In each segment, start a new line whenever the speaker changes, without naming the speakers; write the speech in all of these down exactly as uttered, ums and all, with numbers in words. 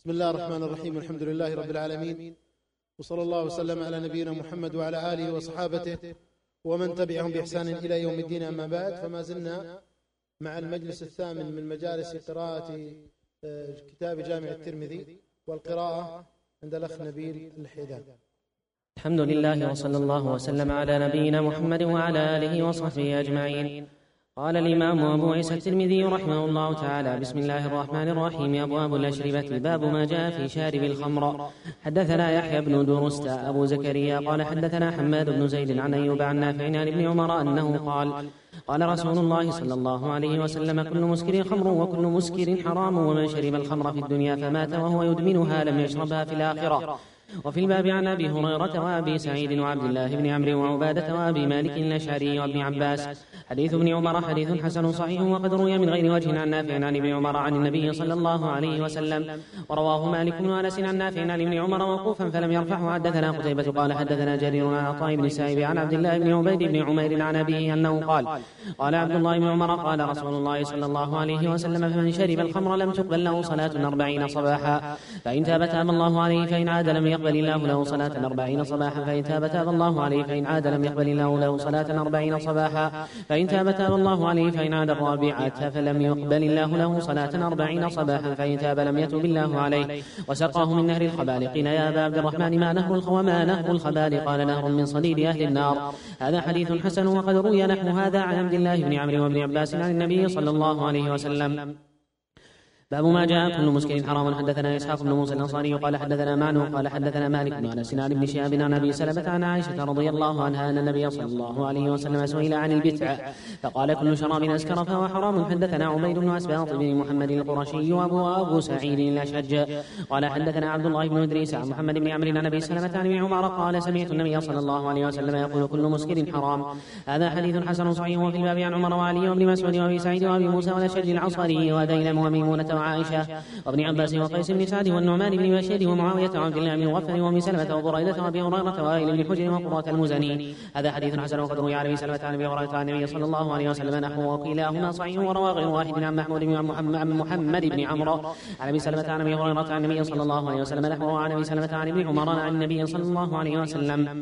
بسم الله الرحمن الرحيم. الحمد لله رب العالمين، وصلى الله وسلم على نبينا محمد وعلى آله وصحابته ومن تبعهم بإحسان إلى يوم الدين. أما بعد، فما زلنا مع المجلس الثامن من مجالس قراءة كتاب جامع الترمذي، والقراءة عند الأخ نبيل الحيدان.
الحمد لله وصلى الله وسلم على نبينا محمد وعلى آله وصحبه أجمعين. قال الإمام أبو عيسى الترمذي رحمه الله تعالى: بسم الله الرحمن الرحيم. أبواب الأشربة. باب ما جاء في شارب الخمر. حدثنا يحيى بن درست أبو زكريا قال حدثنا حماد بن زيد عن أيوب عن نافع عن ابن عمر أنه قال: قال رسول الله صلى الله عليه وسلم: كل مسكر خمر وكل مسكر حرام، ومن شرب الخمر في الدنيا فمات وهو يدمنها لم يشربها في الآخرة. وفي الباب عن أبي هريرة وأبي سعيد وعبد الله بن عمرو وعبادة وأبي مالك الأشعري وابن عباس. حديث ابن عمر حديث حسن صحيح، وقد روي من غير وجه عن نافع عن ابن عمر عن النبي صلى الله عليه وسلم، ورواه مالك بن أنس عن نافع عن ابن عمر موقوفا فلم يرفعه. حدثنا قتيبة قال حدثنا جرير عن عطاء بن سائب عن عبد الله بن عبيد بن عمير عن أبيه أنه قال: قال عبد الله بن عمر: قال رسول الله صلى الله عليه وسلم: فمن شرب الخمر لم تقبل له صلاة أربعين صباحا، فإن تاب تاب الله عليه، فإن عاد لم يقبل الله له صلاة أربعين صباحا، فإن تاب تاب الله عليه، فإن عاد لم يقبل الله له صلاة أربعين صباحا، فإن تاب تاب الله عليه، فإن عاد الرابعة فلم يقبل الله له صلاة أربعين صباحا، فإن تاب لم يتب الله عليه. وسقاه من نهر الخبال. قيل: يا أبا عبد الرحمن، ما نهر الخوما نهر الخبال؟ قال: نهر من صديد أهل النار. هذا حديث حسن، وقد روي نحو هذا عن عبد الله بن عمرو وابن عباس عن النبي صلى الله عليه وسلم. باب ما جاء كل مسكر حرام. حدثنا إسحاق بن موسى الأنصاري قال حدثنا معن قال حدثنا مالك بن أنس عن ابن شهاب عن أبي سلمة عن عائشة رضي الله عنها أن النبي صلى الله عليه وسلم سئل عن البتع فقال: كل شراب أسكر فهو حرام. حدثنا عبيد بن أسباط بن محمد القرشي وأبو أبو سعيد الأشج قال حدثنا عبد الله بن إدريس عن محمد بن عمرو عن أبي سلمة عن ابن عمر قال: سمعت النبي صلى الله عليه وسلم يقول: كل مسكر حرام. هذا حديث حسن صحيح. وفي الباب عن عمر وعلي وابن مسعود وأبي سعيد وأبي موسى والأشج العصري وديلم وميمونة وعائشة وابن عباس وقيس بن سعد والنعمان بن بشير ومعاوية وعبد الله بن مغفل وأم سلمة وبريدة وأبي هريرة ووائل بن حجر وقرة المزني. هذا حديث حسن، وقد روي عن أبي سلمة عن أبي هريرة عن النبي صلى الله عليه وسلم نحوه، وكلاهما صحيح. وروى غير واحد عن محمود بن محمد بن عمرو عن أبي سلمة عن أبي هريرة عن النبي صلى الله عليه وسلم نحوه عن أبي سلمة عن ابن عمر عن النبي صلى الله عليه وسلم.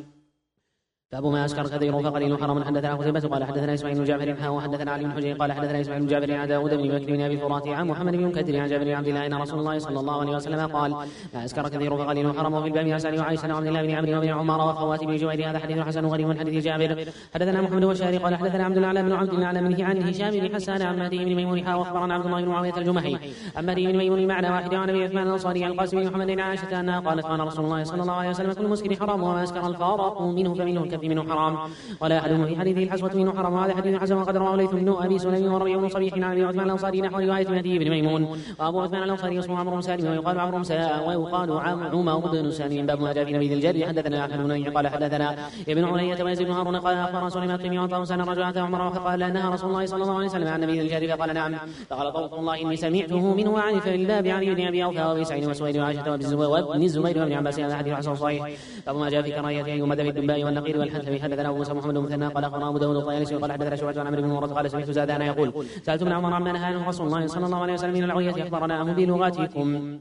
باب ما أسكر كثير فقليل حرام. حدثنا قتيبة قال حدثنا إسماعيل بن جعفر وحدثنا علي بن حجر قال حدثنا إسماعيل بن جعفر عن داود بن بكر بن أبي فرات عن محمد بن كثير عن جابر بن عبد الله أن رسول الله صلى الله عليه وسلم قال: ما أسكر كثير فقليل حرام. وفي الباب عن سالم وعائشة وعبد الله بن عمرو وابن عمر وخواتم بن جوير. هذا حديث حسن غريب من حديث جابر. حدثنا محمد والشاري قال حدثنا عبد الله بن عبد الله بن عن هشام بن حسان عن مهدي بن ميمون واخبرنا عبد الله بن معاوية الجمحي عن مهدي بن ميمون معنى واحد عن أبي عثمان الأنصاري عن القاسم بن محمد بن عائشة أنها قالت: قال رسول الله صلى الله عليه وسلم: كل مسكر حرام، وما أسكر الفارق منه فمنه الكف منه حرام، ولا أحدهم في حديثه الحسوة منه حرام. وهذا حديث حسن، وقد رواه ليث بن أبي سليم وربيع بن صبيح عن أبي عثمان الأنصاري نحو رواية مهدي بن ميمون. وأبو عثمان الأنصاري اسمه عمرو بن سالم ويقال عمرو بن سالم ويقال عمرو بن سالم. باب ما جاء في نبيذ الجر. حدثنا أحمد بن قال حدثنا ابن علية ويزيد بن هارون قال أخبرنا سليمان بن عطاء أن رجل أتى عمر فقال: أنها رسول الله صلى الله عليه وسلم عن نبيذ الجر؟ فقال: نعم. فقال: طوف الله إني سمعته منه عن في الباب عن ابن أبي أوفى وأبي سعيد وسويد وعائشة وابن الزبير وابن عباس. هذا حديث حسن صحيح. باب ما جاء في كراهية أن يمد بالدباء والنقير والحنث. حدثنا أبو موسى محمد بن مثنى قال أخبرنا أبو داود الطيالسي قال حدثنا شعبة عن عمرو بن مرة قال: سمعت زادان يقول: سألت ابن عمر عما نهى عنه رسول الله صلى الله عليه وسلم من العوية أخبرناه بلغتكم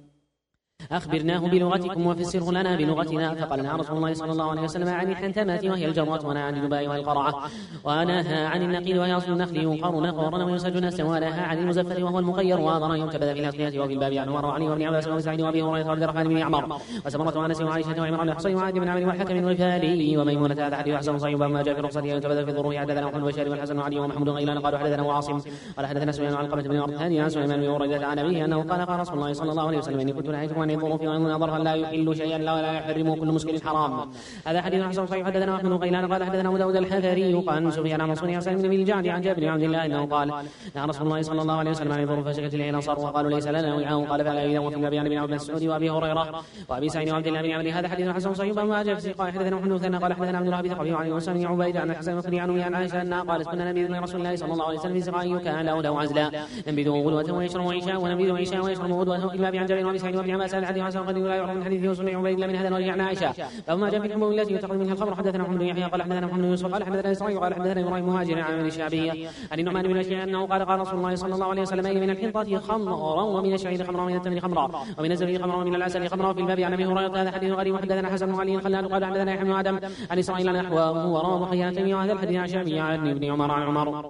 أخبرناه بلغتكم وفسره لنا بلغتنا. فقال: نهى رسول الله صلى الله عليه وسلم عن الحنتمة وهي الجرات، ونهى عن الدباء وهي القرعة، ونهى عن النقيل وهي أصل النخل ينقر نقرا ويسج نسا، ونهى عن المزفت وهو المقير وأمر ينتبذ في الأسقية. وفي الباب عن عمر وعلي وابن عباس وسعيد وأبي هريرة وعبد الرحمن بن عمر وسمرة وأنس وعائشة وعمران بن حصين وعاد بن عمرو والحكم الغفاري وميمونة. هذا حديث حسن صحيح. باب ما جاء في رخصة ينتبذ في ظهوره. حدثنا محمد بن والحسن وعلي ومحمود غيلان قالوا حدثنا وعاصم قال حدثنا سفيان عن علقمة بن مرثان عن سليمان بن هريرة عن أبيه أنه قال: قال رسول الله صلى الله عليه وسلم: إني كنت نهيتكم عن الظروف وأن لا يحل شيئا لا ولا يحرم كل مسكر حرام. هذا حديث حسن صحيح. حدثنا احمد بن غيلان قال حدثنا ابو داود الحفري قال سفيان عن منصور عن سالم بن الجعد عن جابر بن عبد الله انه قال: نهى رسول الله صلى الله عليه وسلم عن الظروف فسكت اليه الانصار وقالوا: ليس لنا وعاء. قال: فلا اذا. وفي الباب عن ابن عبد مسعود وابي هريره وابي سعيد وعبد الله بن عمرو. هذا حديث حسن صحيح. ما جاء في قال حدثنا محمد بن قال حدثنا عبد الله بن ثقفي وعن وسام بن عبيد عن حسن بن عنه عن عائشه انها قالت: كنا نبيذ من رسول الله صلى الله عليه وسلم في سقائه كان له له عزلا نبيذ غدوة ويشرب عشاء ونبيذ عشاء ويشرب غدوة. وفي الباب عن جابر وابي سعيد وابن عباس الحديث حسن قد لا يعرف من حديث وسنة عبيد الله من هذا الوجه عن عائشة. فما جاء في الحموم التي يتخذ منها الخمر. حدثنا محمد بن يحيى قال حدثنا محمد بن يوسف قال حدثنا إسرائيل قال حدثنا إبراهيم مهاجر عن الشعبية عن النعمان بن بشير أنه قال قال رسول الله صلى الله عليه وسلم من الحنطة خمرا ومن الشعير خمرا ومن التمر خمرا ومن الزبيب خمرا ومن العسل خمرا. في الباب عن أبي هريرة هذا حديث غريب. حدثنا حسن بن علي خلال قال حدثنا يحيى بن آدم عن إسرائيل نحوه ورواه حياتين وهذا الحديث عن شعبي عن ابن عمر عن عمر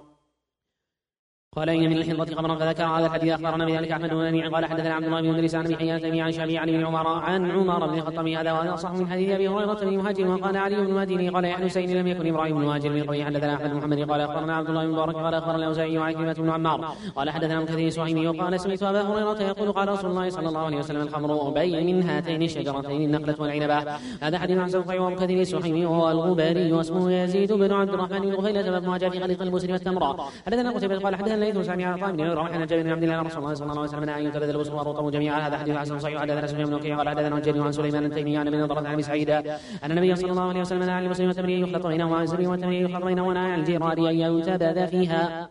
قال إن من الحنطة خمرا فذكر هذا الحديث. أخبرنا بذلك أحمد بن منيع قال حدثنا عبد الله بن إدريس عن أبي حيان عن شعبي عن ابن عمر عن عمر بن الخطاب هذا وهذا أصح من حديث أبي هريرة بن مهاجر. وقال علي بن مديني قال يا حسين لم يكن إبراهيم بن مهاجر بن قوي. حدثنا أحمد بن محمد قال أخبرنا عبد الله بن مبارك قال أخبرنا الأوزاعي وعكرمة بن عمار قال حدثنا من كثير سهيمي وقال سمعت أبا هريرة يقول قال رسول الله صلى الله عليه وسلم الخمر بين من هاتين الشجرتين النخلة والعنبة. هذا حديث عن سوف وابن كثير سهيمي وهو الغباري واسمه يزيد بن عبد الرحمن بن غفيلة بن جاء في خليط المسلم والتمر. حدثنا قتيبة قال حدثنا الليث سامع عن طالب روحنا جابر بن عبد الله رسول الله صلى الله عليه وسلم ان يتبدل البصر والرطب جميعا. هذا حديث حسن صحيح. حدثنا سفيان بن وكيع قال حدثنا الجرير عن سليمان التيمي عن ابن نضرة عن ابي سعيد ان النبي صلى الله عليه وسلم نهى عن المسلم والتمر يخلط بينهما عن الزبيب والتمر يخلط بينهما ونهى عن الجيران ان يتبادى فيها.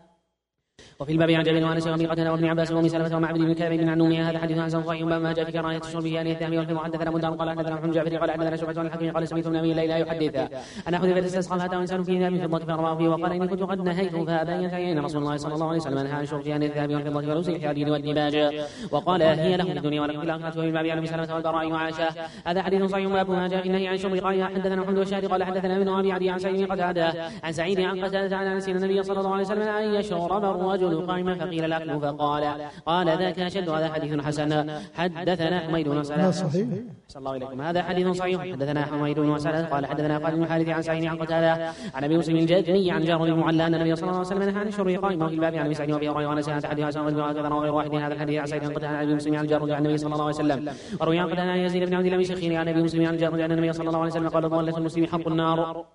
وفي الباب عن جابر وانس وابي قتاده وابن عباس وام سلمة ومعبد بن كعب بن عنومه. هذا حديث حسن صحيح. بما جاء في كراهيه الشرب يعني الذهب والفضه. حدثنا مدار قال حدثنا محمد جعفر قال حدثنا شعبة عن الحكيم قال سمعت من ابي ليلى يحدث انا حذيفه استسقى فاتى انسان في ذهب فضه فرواه فيه وقال اني كنت قد نهيت فابى ينتهي ان رسول الله صلى الله عليه وسلم نهى عن شرب يعني الذهب والفضه فلوس الحديد والديباج وقال هي له في الدنيا ولكم في الاخره. وفي الباب عن ابي سلمة والبراء وعائشه. هذا حديث صحيح. باب ما جاء في النهي عن شرب. قال حدثنا محمد الشاهد قال حدثنا ابن ابي عدي عن سعيد قتاده عن سعيد عن قتاده عن انس النبي صلى الله عليه وسلم ان يشرب الرجل قائما فقيل الأكل فقال قال ذاك أشد. هذا حديث حسن. حدثنا حميد بن سلمة صحيح. صلى الله عليكم. هذا حديث صحيح. حدثنا حميد بن سلمة قال حدثنا خالد بن الحارث عن سعيد عن قتادة عن أبي مسلم الجدني عن جابر بن معلى أن النبي صلى الله عليه وسلم نهى عن الشرب قائما. في الباب عن أبي سعيد وأبي هريرة وأنس. هذا حديث حسن وغير واحد. هذا الحديث عن سعيد عن قتادة عن أبي مسلم عن جابر عن النبي صلى الله عليه وسلم. وروي عن قتادة عن يزيد بن عبد الله بن شخير عن أبي مسلم عن جابر عن النبي صلى الله عليه وسلم قال ضالة المسلم حق النار.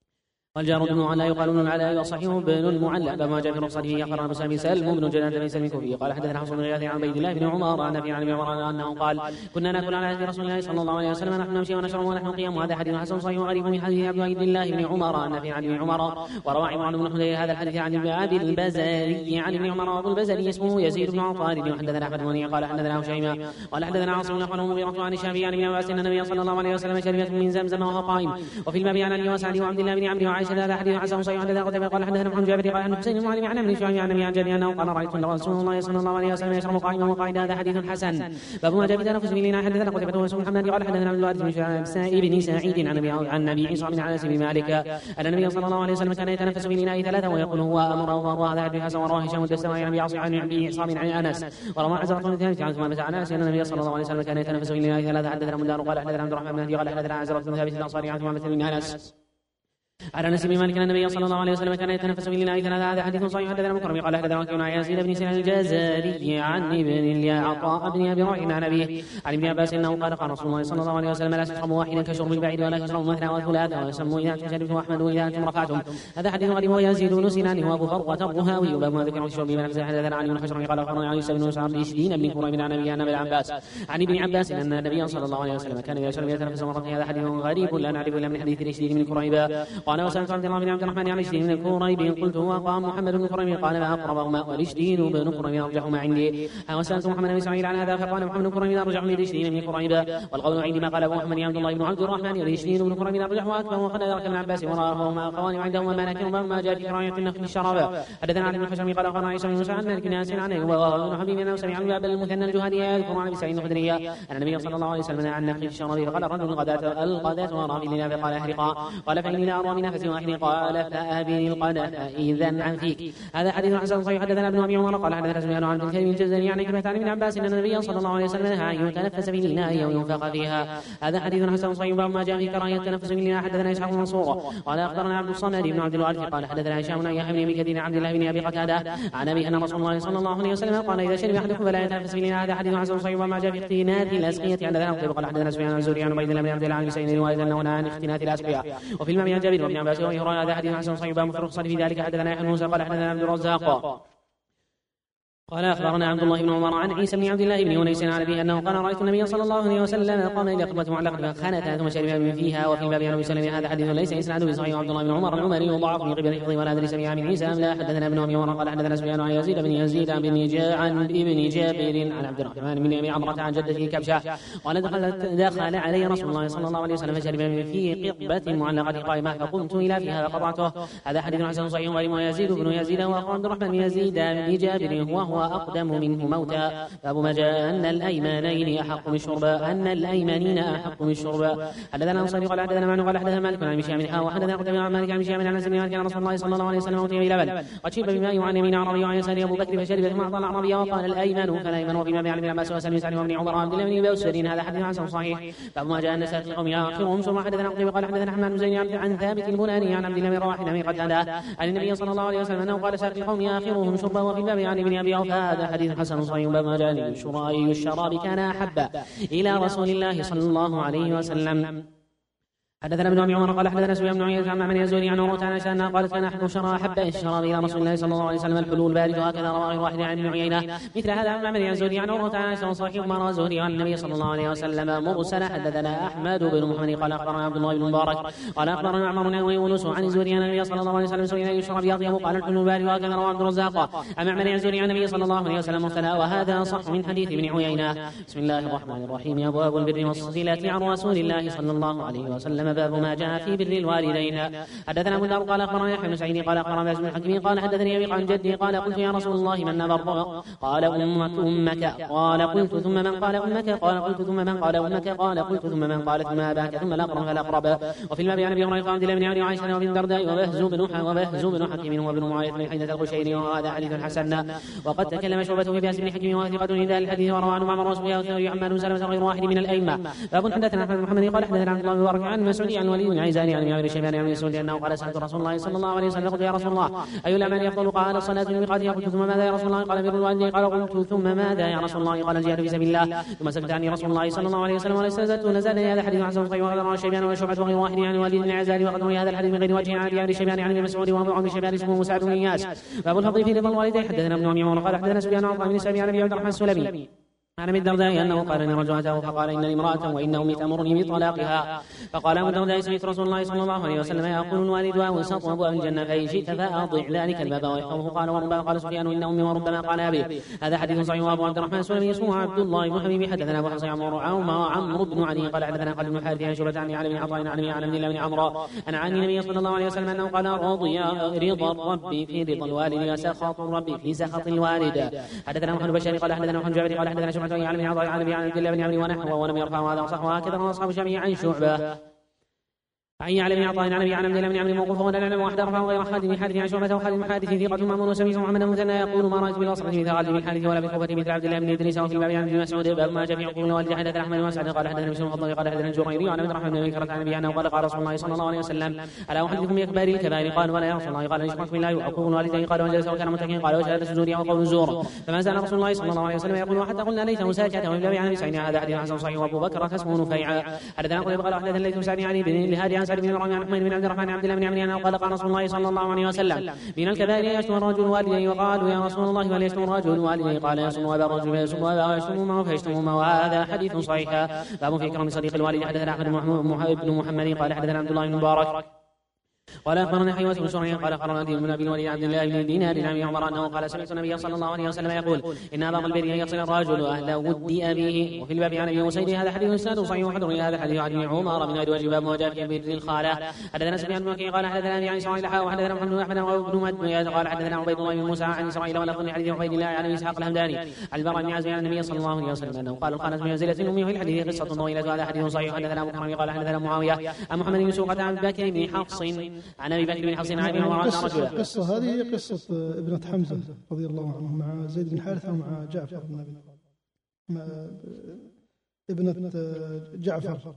والجار بن المعلى يقال ابن العلاء وصحيح بن المعلى. بما جاء في رخصته اخبرنا ابو سامي سلم بن جناد بن سلم الكوفي قال حدثنا حفص بن غياث عن عبيد الله بن عمر عن ابي عن ابي عمر انه قال كنا ناكل على عهد رسول الله صلى الله عليه وسلم نحن نمشي ونشرب ونحن قيام. وهذا حديث حسن صحيح غريب من حديث عبد الله بن عمر عن ابي عن ابن عمر. وروى عمران بن حديث هذا الحديث عن ابي البزاري عن ابن عمر. وابو البزاري اسمه يزيد بن عطارد. وحدثنا احمد بن قال حدثنا هشيمه قال حدثنا عاصم بن اخوان مغيرة عن الشافعي عن ابن عباس ان النبي صلى الله عليه وسلم شربت من زمزم وهو قائم. وفي الباب عن علي وسعد وعبد الله بن عمرو وعائشه. هذا حديث حسن صحيح. حدثنا قتيبة قال حدثنا محمد جابر قال عن حسين المعلم عن ابن شعيب عن ابي عن جابر انه قال رايت رسول الله صلى الله عليه وسلم يشرب قائما وقاعدا. هذا حديث حسن. باب ما جاء في تنفس بالإناء. حدثنا قتيبة وسعيد محمد قال حدثنا عبد الوارث بن سائب بن سعيد عن ابي عن ابي عيسى بن انس بن مالك ان النبي صلى الله عليه وسلم كان يتنفس بالإناء ثلاثه ويقول هو امره فهو. هذا حديث حسن. ورواه هشام الدستوائي عن ابي عاصم عن ابي عيسى بن انس. وروى عزرة بن ثابت عن ثمامة عن انس ان النبي صلى الله عليه وسلم كان يتنفس بالإناء ثلاثه. حدثنا مندار قال حدثنا عبد الرحمن بن مهدي قال حدثنا عزرة بن ثابت الانصاري عن ثمامة بن انس على انس بن مالك ان النبي صلى الله عليه وسلم كان يتنفس بالإناء ثلاثه. هذا حديث صحيح. حدثنا مكرم قال حدثنا وكيع عن يزيد بن سنان الجزري عن ابن عطاء بن ابي رحمه عن ابيه عن ابن عباس انه قال قال رسول الله صلى الله عليه وسلم لا تشربوا واحدا كشرب البعيد ولا تشربوا مثنى وثلاثه ويسموا اذا تشربتم احمد واذا انتم رفعتم. هذا حديث غريب. ويزيد بن سنان وابو فرقه الرهاوي. باب ما ذكر في الشرب من نفسه. حدثنا علي بن حجر قال اخبرنا عن يوسف بن سعد بن بن كريم عن ابي عن ابي العباس عن ابن عباس ان النبي صلى الله عليه وسلم كان يشرب يتنفس مرتين. هذا حديث غريب لا نعرف الا من حديث رشيد بن كريم. قال وسالت عبد الله بن عبد الرحمن عن رشدين بن كريب قلت وقام محمد بن كريب قال ما اقربهما ورشدين بن كريب ارجحهما عندي. وسالت محمد بن اسماعيل عن هذا فقال محمد بن كريب ارجح من رشدين بن كريب. والقول عندي ما قال ابو محمد عبد الله بن عبد الرحمن رشدين بن كريب ارجح واكبر. وقد ادرك ابن عباس وراهما اخوان عندهما ما لكن ما جاء في كراهيه النخل الشراب. حدثنا عن ابن حشم قال اخبرنا عيسى بن موسى عن مالك ناس عنه وابن حبيب انه سمع عن ابي المثنى الجهني يذكر عن ابي سعيد الخدري ان النبي صلى الله عليه وسلم عن نخل الشراب. قال الرجل الغداة الغداة ورى في لنا فقال احرقا. قال فاني لا ارى من نفسي واحرقا. قال فابني القدح إذا عن فيك. هذا حديث حسن صحيح. حدثنا ابن ابي عمر قال حدثنا سفيان عن ابن كثير الجزري عن كلمة عن ابن عباس ان النبي صلى الله عليه وسلم نهى ان يتنفس بالإناء او ينفخ فيها. هذا حديث حسن صحيح. باب ما جاء في كراهية التنفس بالإناء. حدثنا اسحاق بن منصور قال اخبرنا عبد الصمد بن عبد الوارث قال حدثنا هشام بن يحيى بن كثير عبد الله بن ابي قتاده عن ابي ان رسول الله صلى الله عليه وسلم قال اذا شرب احدكم فلا يتنفس بالإناء. هذا حديث حسن صحيح. وما جاء في اختناث الاسقية. حدثنا قال حدثنا سفيان الزهري عن عبيد الله بن عبد الله عن سعيد الوالد انه نهى عن اختناث الاسقية. وفي المام عن جابر وابن عباس وابي هريرة. هذا حديث حسن صحيح. باب في الرخصة في ذلك. حدثنا يحيى بن موسى قال حدثنا عبد الرزاق قال أخبرنا عبد الله بن عمر عن عيسى بن عبد الله بن أنيس عن أبيه أنه قال رأيت النبي صلى الله عليه وسلم قام إلى قبة معلقة فخانتها ثم شرب من فيها. وفي الباب عن أبي سلمة هذا حديث ليس إسناده بصحيح. عبد الله بن عمر العمري وضعف في قبل حفظه ولا أدري سمع من عيسى أم لا. حدثنا ابن أبي عمر قال حدثنا سفيان عن يزيد بن يزيد عن ابن جابر عن عبد الرحمن بن أبي عمرة عن جدته كبشة قال دخل دخل علي رسول الله صلى الله عليه وسلم فشرب من في قبة معلقة قائمة فقمت إلى فيها فقطعته. هذا حديث حسن صحيح. ويزيد بن يزيد وأخو عبد الرحمن بن يزيد بن جابر وهو أقدم منه موتا. باب ما جاء أن الأيمانين أحق بالشرب أن الأيمانين أحق بالشرب. حدثنا أنصاري قال حدثنا معن قال حدثنا مالك عن هشام بن وحدثنا قتيبة عن مالك عن هشام عن أنس بن مالك عن رسول الله صلى الله عليه وسلم أوتي بلبن قد شرب بماء وعن يمين عربي وعن يسار أبو بكر فشرب ثم أعطى العربي وقال الأيمن فالأيمن. وفي باب عن ابن عباس وسلم سعد وابن عمر وعبد الله بن بوسرين. هذا حديث حسن صحيح. باب ما جاء أن سائر القوم آخرهم ثم حدثنا قتيبة قال حدثنا حماد بن زيد عن ثابت البناني عن عبد الله بن رواحة بن قتادة عن النبي صلى الله عليه وسلم أنه قال سائر القوم آخرهم شربا. وفي الباب عن ابن أبي أوفى. هذا حديث حسن صحيح. باب ما جاء أي الشراب كان أحب إلى رسول الله صلى الله عليه وسلم. حدثنا ابن ابي عمر قال حدثنا سفيان بن عيينة عن من يزوري عن عروة عن عائشة قالت كان احد شراب احب الشراب الى رسول الله صلى الله عليه وسلم الحلول البارد. وهكذا روى غير واحد عن ابن عيينة مثل هذا عن من يزوري عن عروة عن عائشة وصحيح ما روى زهري عن النبي صلى الله عليه وسلم مرسلا. حدثنا احمد بن محمد قال اخبرنا عبد الله بن مبارك قال اخبرنا عمر ويونس عن زهري عن النبي صلى الله عليه وسلم سئل اي الشراب اطيب قال الحلول البارد. وهكذا روى عبد الرزاق عن من يزوري عن النبي صلى الله عليه وسلم مرسلا. وهذا صح من حديث ابن عيينة. بسم الله الرحمن الرحيم. ابواب البر والصلة عن رسول الله صلى الله عليه وسلم. باب ما جاء في بر الوالدين. حدثنا ابو داود قال اخبرنا يحيى بن سعيد قال اخبرنا باسم الحكيم قال حدثني ابي عن جدي قال قلت يا رسول الله من نبر قال امك امك قال قلت ثم من قال امك قال قلت ثم من قال امك قال قلت ثم من قال ثم اباك ثم الاقرب فالاقرب. وفي الباب عن ابي هريره عبد الله بن عمرو وعائشه وابن الدرداء وبهز بن وبهز بن حكيم وابن معاويه بن حيدة القشيري. وهذا حديث حسن. وقد تكلم شعبة في بهز بن حكيم وثقة في الحديث وروى عنه معمر وسفيان وعمار سلمة غير واحد من الائمه. باب حدثنا احمد بن محمد قال حدثنا عبد الله بن مبارك عن مسعود عن وليد بن عيزاني عن ابي شيبان عن مسعود انه قال سالت رسول الله صلى الله عليه وسلم قلت يا رسول الله اي الاعمال يفضل قال الصلاه الميقات. قلت ثم ماذا يا رسول الله قال بر الوالدين قال قلت ثم ماذا يا رسول الله قال الجهاد في سبيل الله. ثم سكت عني رسول الله صلى الله عليه وسلم وليس زدت نزلني. هذا حديث حسن صحيح. وقد روى شيبان وشعبة وغير واحد عن وليد بن عيزاني. وقد روى هذا الحديث من غير وجه عن ابي شيبان عن ابن مسعود وابو عمرو شيبان اسمه مسعد بن اياس. باب الفضل في رضا الوالدين. حدثنا ابن ابي عمر قال حدثنا سفيان عن بن سعيد عن ابي عبد الرحمن السلمي عن ابي الدرداء انه قال ان رجل اتاه فقال انني امراه وان امي تامرني بطلاقها. فقال ابو الدرداء سمعت رسول الله صلى الله عليه وسلم يقول الوالد اوسط ابواب الجنه فان شئت فاضع ذلك الباب ويحفظه. قال وربما قال سفيان ان امي وربما قال ابي. هذا حديث صحيح. وابو عبد الرحمن السلمي اسمه عبد الله بن حبيب. حدثنا ابو حسين عمرو بن علي قال حدثنا خالد بن حارث عن شعبة عن علي بن عطاء عن علي عن عبد الله بن عمرو عن عن النبي صلى الله عليه وسلم انه قال رضي رضا الرب في رضا الوالد وسخط الرب في سخط الوالد. حدثنا محمد بن بشار قال حدثنا محمد جابر قال حدثنا شعبة عن علي بن عطاء عن عن عبد الله بن عمرو ونحوه ولم يرفعه. هذا صح. وهكذا روى اصحاب الشافعي عن شعبة عن علي بن عطاء عن ابي عن عبد الله بن عمرو موقوفا ولا نعلم واحد رفعه غير خالد بن حارث عن شعبة. وخالد بن حارث ثقة مأمون وسميع محمد المثنى يقول ما رايت بالوصف مثل خالد بن حارث ولا بالكوفة مثل عبد الله بن ادريس. وفي الباب عن ابن مسعود باب ما جاء في عقول الوالد. حدثنا احمد بن مسعود قال حدثنا بن الفضل قال حدثنا الجريري عن عبد الرحمن بن مكرة عن ابي انه قال قال رسول الله صلى الله عليه وسلم الا احدثكم باكبار الكبائر قال ولا يا رسول الله قال اشرك بالله وعقوق الوالدين قال وجلس وكان متكئا قال وشهادة الزور وقول الزور. فما زال رسول الله صلى الله عليه وسلم يقول وحتى قلنا ليته ساكتا. وفي الباب عن ابي سعيد هذا حديث حسن صحيح. وابو بكر اسمه نفيع. حدثنا قال قال حدثنا ليث سعد عن ابن الهادي عن سعد بن عمرو عن حميد بن عبد الرحمن عبد الله بن عمرو قال قال رسول الله صلى الله عليه وسلم من الكبائر يشتم الرجل والديه. وقالوا يا رسول الله هل يشتم الرجل والديه قال يشتم ابا الرجل فيشتم ابا ويشتم امه فيشتم امه. وهذا حديث صحيح. باب في كرم صديق الوالد. حدثنا احمد بن محمد قال حدثنا عبد الله بن مبارك قال اخبرنا حيوة بن شريح قال اخبرنا بن ابي الوليد عبد الله بن دينار عن عمر انه قال سمعت النبي صلى الله عليه وسلم يقول ان ابا البر ان يصل الرجل اهل ود ابيه. وفي الباب عن ابي مسعود هذا حديث اسناده صحيح. وحضر هذا حديث عن عمر من غير وجه. باب ما جاء في بر الخاله. حدثنا سفيان بن وكيع قال حدثنا ابي عن اسماعيل حاء وحدثنا محمد بن احمد بن مدياد قال حدثنا عبيد الله بن موسى عن اسماعيل ولفظ حديث عبيد الله عن اسحاق الهمداني عن البراء بن عازب عن النبي صلى الله عليه وسلم انه قال الخانه منزله امي. في الحديث قصه طويله. هذا حديث صحيح. حدثنا ابو كريم قال حدثنا معاويه عن محمد بن سوقة عن بكر بن حفص عن ابي بكر بن حفص عن ابي عمر ان رجلا.
القصه هذه هي قصه ابنه حمزه رضي الله عنه مع زيد بن حارثه ومع جعفر بن ابي طالب ابنه جعفر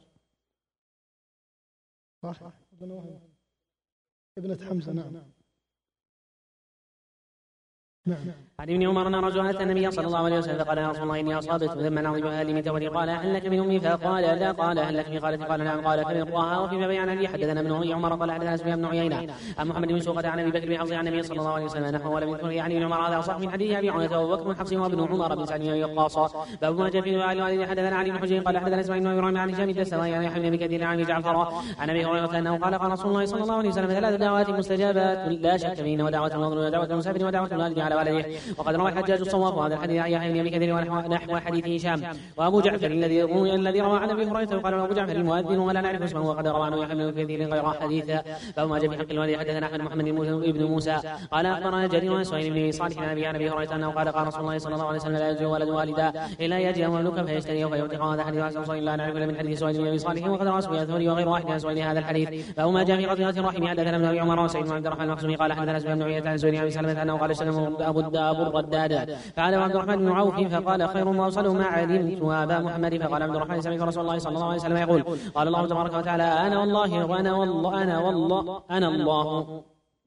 صح ابنه حمزه. نعم
عن ابن عمر أن رجلا أتى النبي صلى الله عليه وسلم فقال يا رسول الله إني أصابت ذما عظيما هل من تولي قال هل لك من أمي فقال لا قال هل لك من خالتي قال نعم قال فمن طه وفي بيان أبي حدثنا ابن عمر قال حدثنا سفيان بن عيينة عن محمد بن سوقة عن أبي بكر بن حفص عن النبي صلى الله عليه وسلم نحو ولم يذكر يعني ابن عمر هذا صح من حديث أبي عمر وأبو بكر بن حفص وابن عمر بن سعد وقاص باب ما جاء في دعاء الوالدين حدثنا علي بن حجر قال حدثنا اسماعيل بن ابراهيم عن هشام بن السوائي عن يحيى بن كثير عن جعفر عن أبي هريرة أنه قال قال رسول الله صلى الله عليه وسلم ثلاث دعوات مستجابات لا شك فيهن ودعوة المظلوم ودعوة المسافر ودعوة الوالد على ولده. وقد روى الحجاج الصواب وهذا الحديث عن يحيى بن ابي كثير نحو حديث هشام. وابو جعفر الذي الذي روى عن ابي هريره وقال ابو جعفر المؤذن ولا نعرف اسمه وقد روى عنه يحيى بن كثير غير حديثا. باب ما جاء في حق الوالد حدثنا احمد محمد بن موسى قال اخبرنا جرير عن سهيل بن صالح عن ابي ابي هريره انه قال قال رسول الله صلى الله عليه وسلم لا يجوز ولد والدا الا يجي مملوكا فيشتريه فيعتق. هذا حديث حسن صحيح لا نعرف من حديث سهيل بن ابي صالح وقد روى سفيان الثوري وغير واحد عن سهيل هذا الحديث. باب ما جاء في قضيه الرحم حدثنا ابن ابي عمر وسعيد بن عبد الرحمن المخزومي قال حدثنا سفيان بن عيينة عن سهيل بن سلمة انه قال اشترى ابو ابو الرداد فعلى عبد الرحمن بن عوف فقال خير ما وصلوا ما علمت وابا محمد. فقال عبد الرحمن سمعت رسول الله صلى الله عليه وسلم يقول قال الله تبارك وتعالى انا والله وانا والله انا والله انا الله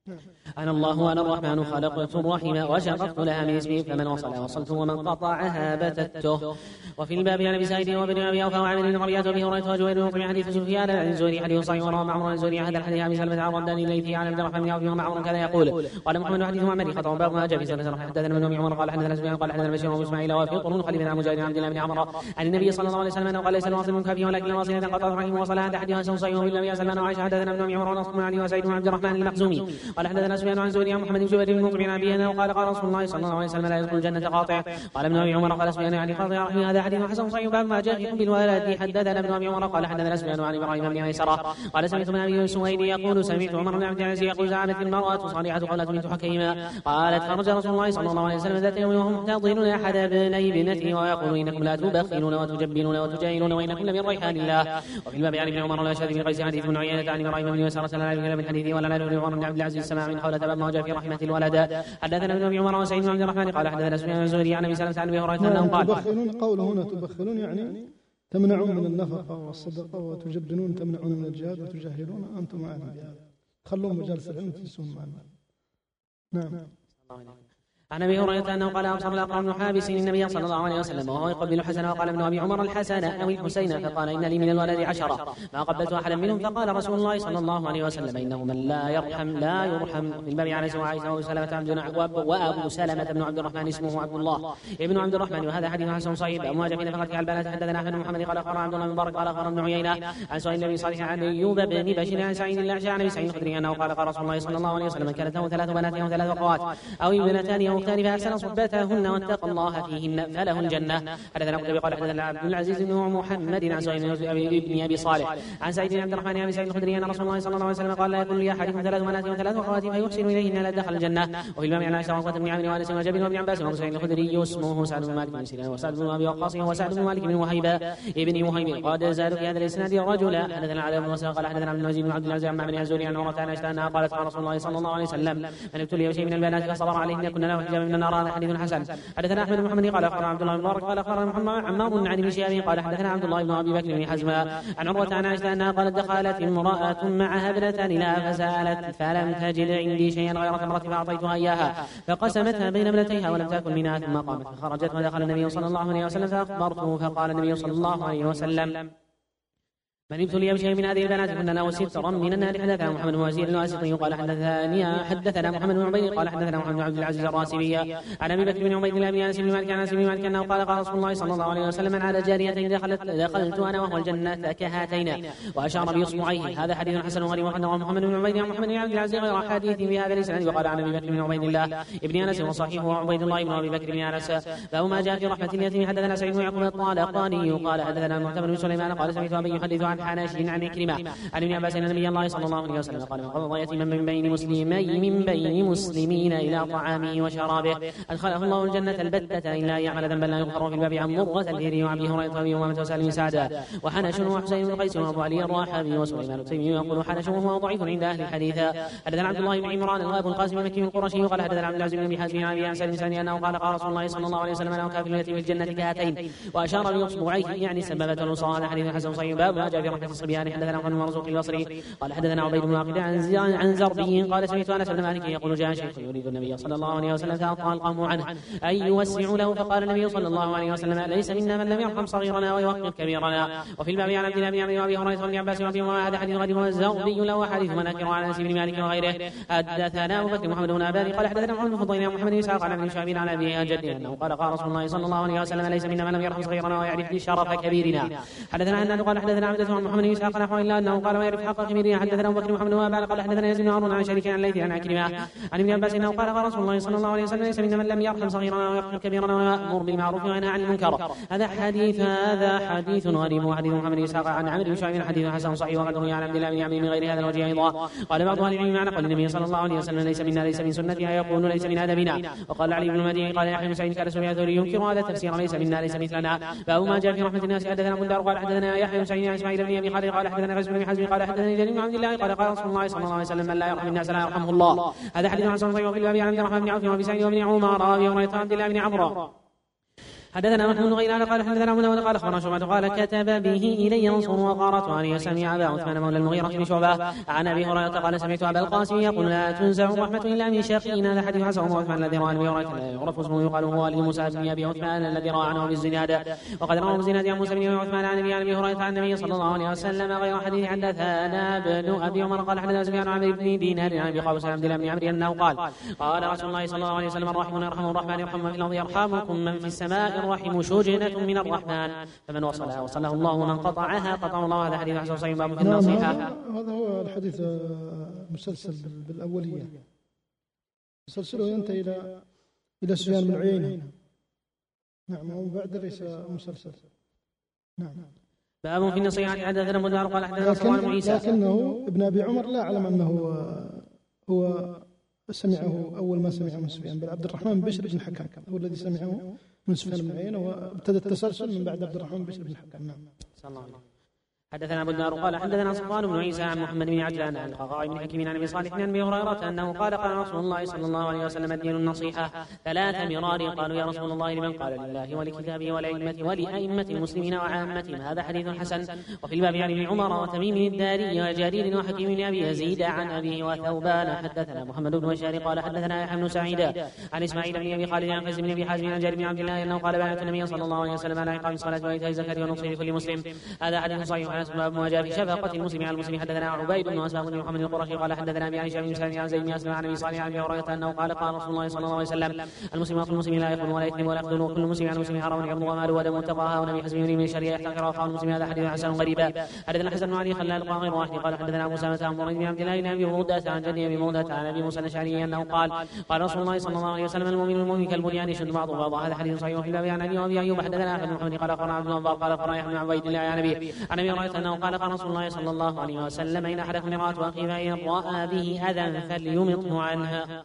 أنا الله وأنا الرحمن خلقت الرحم وشققت لها من اسمي فمن وصل وصلت ومن قطعها بتته. وفي الباب عن أبي سعيد وابن أبي أوفى وعامر بن ربيعة وأبي هريرة وجوير بن حديث سفيان عن الزهري حديث صحيح وروى معمر عن الزهري هذا الحديث عن سلمة عن ردان الليثي عن عبد الرحمن بن عوف ومعمر كذا يقول قال محمد حديث معمر خطأ. باب ما جاء في سلمة حدثنا ابن أبي عمر قال حدثنا سفيان قال حدثنا بشير وإسماعيل وفي قرون خليل بن مجاهد عن عبد الله بن عمر عن النبي صلى الله عليه وسلم أنه قال ليس الواصل من كافيه ولكن الواصل إذا قطع الرحم وصل هذا حديث صحيح وبالنبي صلى الله عليه وسلم وعائشة حدثنا ابن أبي عمر ونصر علي وسعيد بن عبد الرحمن المخزومي قال حدثنا سفيان عن زهري عن محمد بن جبير بن مطعم عن أبيه وقال قال رسول الله صلى الله عليه وسلم لا يدخل الجنة قاطع. قال ابن أبي عمر قال سفيان يعني قاطع رحمه هذا حديث حسن صحيح. باب ما جاء في حب الولد حدثنا ابن أبي عمر قال حدثنا سفيان عن إبراهيم بن ميسرة قال سمعت من أبي سويد يقول سمعت عمر بن عبد العزيز يقول زعمت المرأة صالحة قالت بنت حكيمة قالت خرج رسول الله صلى الله عليه وسلم ذات يوم وهم محتضنون أحد ابني ابنته ويقول إنكم لا تبخلون وتجبنون وتجاهلون وإنكم لمن ريحان الله. وفي الباب عن ابن عمر ولا شهد بن قيس حديث بن عيينة عن إبراهيم بن ميسرة لا يذكر من حديثه ولا لا يذكر عمر بن عبد العزيز السماع من حول باب ما جاء في رحمة الولد. حدثنا ابن أبي عمر وسعيد بن عبد الرحمن قال حدثنا سفيان الزهري عن أبي سلمة عن أبي هريرة أنه قال
تبخلون قوله هنا تبخلون يعني تمنعون من النفقة والصدقة وتجبنون تمنعون من الجهاد وتجاهلون أنتم أعلم بهذا خلون مجالس العلم تجلسون معنا. نعم.
عن ابي هريره انه قال ابصر الاقرع بن حابس النبي صلى الله عليه وسلم وهو يقبل الحسن. وقال ابن ابي عمر الحسن او الحسين فقال ان لي من الولد عشره ما قبلت احدا منهم. فقال رسول الله صلى الله عليه وسلم انه من لا يرحم لا يرحم. في الباب عن انس وعائشه وابو سلمه وابو سلمه بن عبد الرحمن اسمه عبد الله ابن عبد الرحمن وهذا حديث حسن صحيح. ابو ما جاء في نفقه البنات حدثنا احمد بن محمد قال اخبرنا عبد الله بن مبارك قال اخبرنا ابن عيينه عن سهيل بن صالح عن ايوب بن بشير عن سعيد الاعشى عن ابي سعيد الخدري انه قال قال رسول الله صلى الله عليه وسلم كانت له ثلاث بنات او ثلاث اخوات او ابنتان او اختان فاحسن صحبتهن واتقى الله فيهن فله الجنه. حدثنا قتيبة قال حدثنا عبد العزيز بن محمد عن سهيل بن ابي صالح عن سعيد بن عبد الرحمن بن ابي سعيد الخدري ان رسول الله صلى الله عليه وسلم قال لا يكون لاحدكم ثلاث بنات وثلاث اخوات فيحسن اليهن لا دخل الجنه. وفي الباب عن عائشه وعقبه بن عامر وانس وجابر وابن عباس وابو سعيد الخدري اسمه سعد بن مالك بن سنان وسعد بن ابي وقاص وسعد بن مالك بن وهيبه ابن وهيب قال زاد في هذا الاسناد رجلا. حدثنا علي بن مسعود قال حدثنا عبد المجيد بن عبد العزيز عن معمر الزهري عن عروه عن عائشه انها قالت قال رسول الله صلى الله عليه وسلم من ابتلي بشيء من البنات فصبر عليهن كن له حجابا من النار. هذا حديث حسن. حدثنا احمد بن محمد قال اخبرنا عبد الله بن مبارك قال اخبرنا محمد عمار عن ابن شهاب قال حدثنا عبد الله بن ابي بكر بن حزم عن عروه عن عائشه انها قالت دخلت امراه معها ابنتان لها فسالت فلم تجد عندي شيئا غير تمره فاعطيتها اياها فقسمتها بين ابنتيها ولم تاكل منها ثم قامت فخرجت ودخل النبي صلى الله عليه وسلم فاخبرته فقال النبي صلى الله عليه وسلم من ابتلي بشيء من هذه البنات كنا له سترا من النار. حدثنا محمد بن وزير الواسطي قال حدثنا حدثنا محمد بن عبيد قال حدثنا محمد بن عبد العزيز الراسبي عن ابي بكر بن عبيد الله بن انس بن مالك عن انس بن مالك انه قال قال رسول الله صلى الله عليه وسلم على جاريتين دخلت دخلت انا وهو الجنه كهاتين واشار باصبعيه. هذا حديث حسن غريب. وحدثنا محمد بن عبيد عن محمد بن عبد العزيز غير حديث في هذا الاسناد. وقال عن ابي بكر بن عبيد الله ابن انس وصحيح وعبيد الله بن ابي بكر بن انس. فهو ما جاء في رحمه اليتيم. حدثنا سعيد بن يعقوب الطالقاني قال حدثنا المعتمد بن سليمان قال سمعت ابي يحدث عن حناش عن عن ابن عباس ان النبي الله صلى الله عليه وسلم قال من قضى يتيما من بين مسلمين من بين مسلمين الى طعامه وشرابه ادخله الله الجنه البتة الا يعمل ذنبا لا يغفر. في الباب عن مرة الفيري وعبد هريره وابي امامه وسالم سعدا وحنش وحسين بن قيس وابو علي الرحابي وسليمان التيمي يقول حنش وهو ضعيف عند اهل الحديث. حدثنا عبد الله بن عمران الغاب القاسم المكي القرشي وقال حدثنا عبد العزيز بن ابي حازم عن ابي سعيد سعدي انه قال قال رسول الله صلى الله عليه وسلم انه كافل اليتيم في الجنه كهاتين واشار باصبعيه يعني سببت الوصال. حديث حسن صحيح. باب ما جاء في رحمة الصبيان. حدثنا محمد بن مرزوق البصري قال حدثنا عبيد بن واقد عن زربي قال سمعت أنس بن مالك يقول جاء شيخ يريد النبي صلى الله عليه وسلم فأطال القوم عنه أن يوسعوا له، فقال النبي صلى الله عليه وسلم ليس منا من لم يرحم صغيرنا ويوقر كبيرنا. وفي الباب عن عبد الله بن عمرو وابي هريره وابن عباس وابي هذا حديث غريب والزربي له حديث مناكر على انس بن مالك وغيره. حدثنا ابو بكر محمد بن ابي قال حدثنا محمد بن فضيل محمد بن اسحاق عن ابن شهاب عن ابي جده انه قال قال رسول الله صلى الله عليه وسلم ليس منا من لم يرحم صغيرنا ويعرف شرف كبيرنا. حدثنا ان قال حدثنا عبد الله محمد بن اسحاق نحو الا انه قال ويعرف حق كبيرنا. حدثنا ابو بكر محمد بن ابي قال حدثنا يزيد بن هارون عن شريك عن ليث عن عكرمه عن ابن عباس انه قال قال رسول الله صلى الله عليه وسلم ليس منا من لم يرحم صغيرنا ويغفر كبيرنا ويأمر بالمعروف وينهى عن المنكر. هذا حديث هذا حديث غريب. وحديث محمد بن اسحاق عن عمرو بن شعيب حديث حسن صحيح وقد روي عن عبد الله بن عمرو من غير هذا الوجه ايضا. قال بعض اهل العلم معنى قول النبي صلى الله عليه وسلم ليس منا ليس من سنتنا يقول ليس من ادبنا. وقال علي بن المديني قال يحيى بن سعيد كان سفيان الثوري ينكر هذا التفسير ليس منا ليس مثلنا. باب ما جاء في رحمه الناس. حدثنا بندار قال حدثنا يحيى بن سعيد عن اسماعيل بن ابي خالد قال حدثنا غزل بن حزم قال حدثني جرير بن عبد الله قال قال رسول الله صلى الله عليه وسلم من لا يرحم الناس لا يرحمه الله. هذا حديث حسن صحيح. وفي الباب عن عبد الرحمن بن عوف وابي سعيد وابن عمر وابي هريره وعبد الله بن عمرو. حدثنا محمود بن غيلان قال حدثنا ابو داود قال اخبرنا شعبة قال كتب به الي منصور وقارت ان سمع ابا عثمان مولى المغيرة بن شعبة عن ابي هريرة قال سمعت ابا القاسم يقول لا تنزع الرحمة الا من شقينا. هذا حديث حسن. ابو عثمان الذي راى ابي هريرة لا يعرف اسمه يقال هو ولي موسى بن ابي عثمان الذي راى عنه بالزناد. وقد روى الزناد عن موسى بن ابي عثمان عن ابي هريرة عن النبي صلى الله عليه وسلم غير حديث. حدثنا ابن ابي عمر قال حدثنا سفيان عن ابن دينار عن ابي قابوس عن عبد الله بن عمرو انه قال قال رسول الله صلى الله عليه وسلم الراحمون يرحمهم الرحمن يرحم من في الارض يرحمكم من في السماء. الرحم شجنة من الرحمن فمن وصلها وصله الله ومن قطعها قطع الله. هذا حديث حسن صحيح. باب في النصيحة.
هذا هو الحديث مسلسل بالأولية. مسلسله ينتهي إلى إلى سفيان بن عيينة. نعم وبعد ليس مسلسل. نعم.
باب في النصيحة. حدثنا ابو داود قال حدثنا صفوان بن عيسى
لكنه ابن أبي عمر لا أعلم أنه هو سمعه أول ما سمعه من سفيان بل عبد الرحمن بن بشر بن الحكم هو الذي سمعه من سفيان بن عيينة وابتدى التسلسل من بعد عبد الرحمن بن بشر بن الحكم. نعم.
صلى الله عليه وسلم. حدثنا ابو الدار قال حدثنا صفوان بن عيسى عن محمد بن عجلان عن القعقاع بن حكيم عن ابي صالح عن ابي هريره انه قال قال رسول الله صلى الله عليه وسلم الدين النصيحه ثلاث مرار. قالوا يا رسول الله لمن؟ قال لله ولكتابه ولأئمة ولأئمة المسلمين وعامتهم. هذا حديث حسن. وفي الباب عن ابن عمر وتميم الداري وجرير وحكيم بن ابي يزيد عن ابيه وثوبان. حدثنا محمد بن بشار قال حدثنا يحيى بن سعيد عن اسماعيل بن ابي خالد عن قيس بن ابي حازم عن جابر بن عبد الله انه قال بايعت النبي صلى الله عليه وسلم على اقام الصلاه وايتاء الزكاه والنصح لكل مسلم. هذا حديث صحيح. عن اسباب ما جاء في شفقة المسلم على المسلم. حدثنا عبيد بن اسباب بن محمد القرشي قال حدثنا ابي عائشة بن سالم عن زيد بن اسلم عن ابي صالح عن ابي هريرة انه قال قال رسول الله صلى الله عليه وسلم المسلم اخو المسلم لا يخون ولا يكذب ولا يخذل كل مسلم على المسلم حرام يعبد وماله ودم تقاها ونبي حزب من الشريعه يحتقر اخاه المسلم. هذا حديث حسن غريبا. حدثنا حسن بن علي خلال القاهر واحد قال حدثنا ابو سلمة عن مريد بن عبد الله بن ابي مودة عن جدي ابي مودة عن ابي موسى الاشعري انه قال قال رسول الله صلى الله عليه وسلم المؤمن المؤمن كالبنيان يشد بعضه بعضا. هذا حديث صحيح. في الباب عن ابي وابي ايوب حدثنا احمد بن محمد قال اخبرنا عبد الله قال اخبرنا يحيى بن عبيد الله عن ابي عن ابي هريرة انه قال قال رسول الله صلى الله عليه وسلم إن أحدكم امرأة أخيه فإن رأى به أذى فليمطه عنها.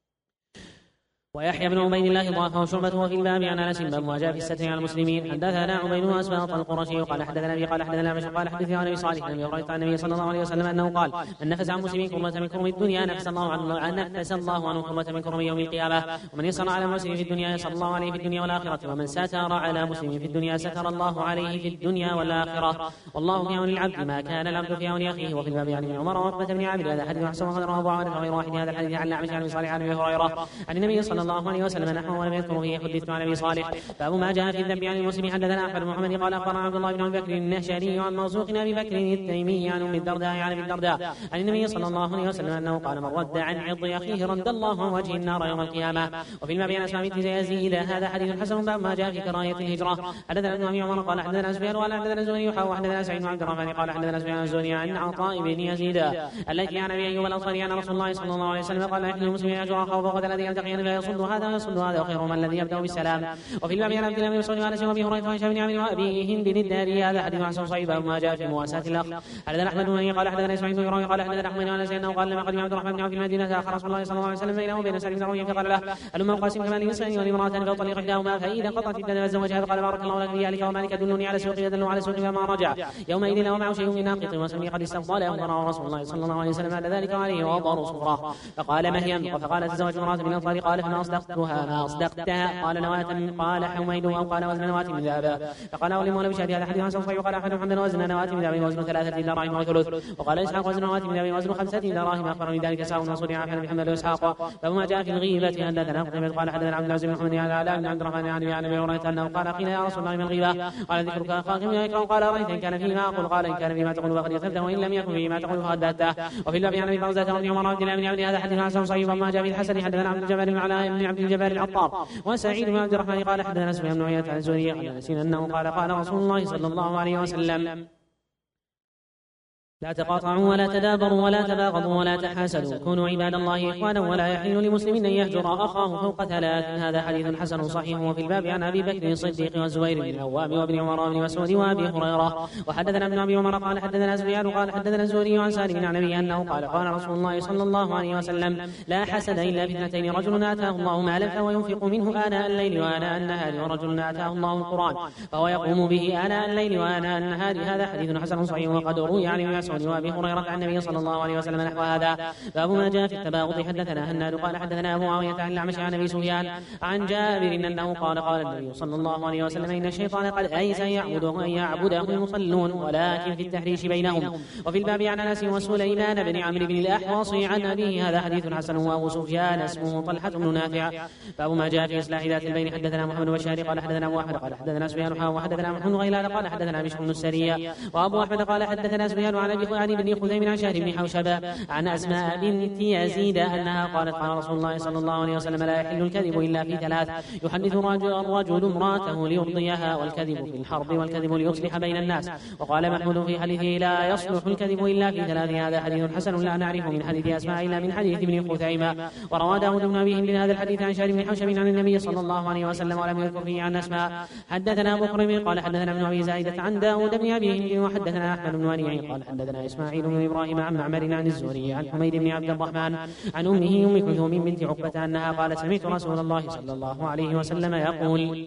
ويحيى بن عبيد الله ضعفه شعبة. وفي الباب عن انس باب ما جاء في الستر على المسلمين. حدثنا عبيد بن اسباط القرشي قال حدثنا ابي قال حدثنا مشى قال حدثنا عن ابي صالح عن ابي هريرة عن النبي صلى الله عليه وسلم انه قال من نفس عن مسلمين كربة من كرب الدنيا نفس الله عنه نفس الله عنه كربة من كرب يوم القيامة. ومن يسر على مسلم في الدنيا يسر الله عليه في الدنيا والآخرة. ومن ستر على مسلم في الدنيا ستر الله عليه في الدنيا والآخرة. والله في عون العبد ما كان العبد في عون اخيه. وفي الباب عن ابن عمر وعقبة بن عامر. هذا حديث حسن وقد رواه ابو عوانة وغير واحد. هذا الحديث عن الاعمش عن ابي صالح عن ابي هريرة عن النبي صلى الله عليه وسلم ولم يذكر فيه. حدثت عن ابي صالح. باب ما جاء في الذب عن المسلم. حدثنا احمد بن محمد قال اخبرنا عبد الله بن ابي بكر النهشري عن مرزوق ابي بكر التيمي عن ام الدرداء عن ابي الدرداء عن النبي صلى الله عليه وسلم انه قال من رد عن عرض اخيه رد الله عن وجه النار يوم القيامه. وفي الباب عن اسماء بنت يزيد. هذا حديث حسن. باب ما جاء في كراهيه الهجره. حدثنا ابن ابي عمر قال حدثنا سفيان قال حدثنا الزهري وحدثنا سعيد بن عبد الرحمن قال حدثنا سفيان الزهري عن عطاء بن يزيد التي عن ابي ايوب الانصاري ان رسول الله صلى الله عليه وسلم قال يحل المسلم يجوع اخاه فوق الذي يلتقيان فيصد هذا ويصد هذا وخيرهما الذي يبدا بالسلام. وفي الباب عن عبد الله بن مسعود وانس وابي هريره وهشام بن عامر وابي هند الداري. هذا حديث حسن صحيح. باب ما جاء في مواساة الاخ. حدثنا احمد بن مني قال حدثنا اسماعيل بن ابراهيم قال حدثنا احمد بن انس انه قال لما قدم عبد الرحمن بن عوف المدينه اخر رسول الله صلى الله عليه وسلم بينه وبين سعد بن ربيعه فقال له الم القاسم كما لنسان ولامراتان فطلق احداهما فاذا قطعت الدم وزوجها فقال بارك الله لك في ذلك ومالك دلوني على سوق يدل على سوق فما رجع يومئذ له معه شيء من ناقط وسمي قد استفضل اخبره رسول الله صلى الله عليه وسلم على ذلك عليه وضر صغراه فقال مهيا فقال تزوج امراه من الانصار قال فما ما أصدقتها ما أصدقتها قال نواة قال حميد أو قال وزن نواة من ذهب فقال أولمون بشهد هذا حديث حسن صحيح وقال أحد محمد وزن نواة من ذهب وزن ثلاثة دراهم وثلث وقال إسحاق وزن نواة من ذهب وزن خمسة دراهم أخبرني ذلك ساق منصور عن محمد وإسحاق فما جاء في الغيبة حدثنا قتيبة قال حدثنا عبد العزيز بن محمد عن علاء بن عبد الرحمن عن أبي هريرة أنه قال قيل يا رسول الله من الغيبة قال ذكرك أخاك بما يكره قال أرأيت إن كان فيه ما أقول قال إن كان فيه ما تقول فقد يثبته وإن لم يكن فيه ما تقول فقد دته وفي الباب عن أبي برزة وابن عمر وعبد الله بن عبد هذا حديث حسن صحيح وما جاء في الحسن حدثنا عبد الجبار بن علاء بن عبد الجبار العطار وسعيد بن عبد الرحمن قال حدثنا سفيان بن عيينة عن الزهري عن أنس أنه قال قال رسول الله صلى الله عليه وسلم لا تقاطعوا ولا تدابروا ولا تباغضوا ولا تحاسدوا كونوا عباد الله إخوانا ولا يحل لمسلم أن يهجر أخاه فوق ثلاث هذا حديث حسن صحيح وفي الباب عن أبي بكر الصديق والزبير بن العوام وابن عمر وابن مسعود وأبي هريرة وحدثنا ابن أبي عمر قال حدثنا سفيان قال حدثنا الزهري عن سالم عن أبي أنه قال قال رسول الله صلى الله عليه وسلم لا حسد إلا في اثنتين رجل آتاه الله مالا فهو ينفق منه آناء الليل وآناء النهار ورجل آتاه الله القرآن فهو يقوم به آناء الليل وآناء النهار هذا حديث حسن صحيح وقد روي عن ابن مسعود وأبي هريرة عن النبي صلى الله عليه وسلم نحو هذا باب ما جاء في التباغض حدثنا هناد قال حدثنا أبو معاوية عن الأعمش عن أبي سفيان عن جابر أنه قال قال النبي صلى الله عليه وسلم إن الشيطان قد أيس أن يعبده أن يعبده المصلون ولكن في التحريش بينهم وفي الباب عن أنس وسليمان بن عمرو بن الأحوص عن أبيه هذا حديث حسن وأبو سفيان اسمه طلحة بن نافع باب ما جاء في إصلاح ذات البين حدثنا محمد بن بشار قال حدثنا أبو أحمد قال حدثنا سفيان وحدثنا محمد غيلان قال حدثنا بشر بن السرية وأبو أحمد قال حدثنا سفيان عن أبي عن ابن خزيم عن شهر بن حوشب عن أسماء بنت يزيد أنها قالت قال رسول الله صلى الله عليه وسلم لا يحل الكذب إلا في ثلاث يحدث الرجل امرأته ليرضيها والكذب في الحرب والكذب ليصلح بين الناس وقال محمود في حديثه لا يصلح الكذب إلا في ثلاث هذا حديث حسن لا نعرف من حديث أسماء إلا من حديث ابن خثيمة وروى داود بن أبي هند هذا الحديث عن شهر بن حوشب عن النبي صلى الله عليه وسلم ولم يذكر فيه عن أسماء حدثنا أبو بكر قال حدثنا ابن أبي زايدة عن داود بن أبي هند وحدثنا أحمد بن ونيع قال حدثنا إسماعيل بن إبراهيم عن معمر عن الزهري عن حميد بن عبد الرحمن عن أمه أم كلثوم بنت عقبة أنها قالت سمعت رسول الله صلى الله عليه وسلم يقول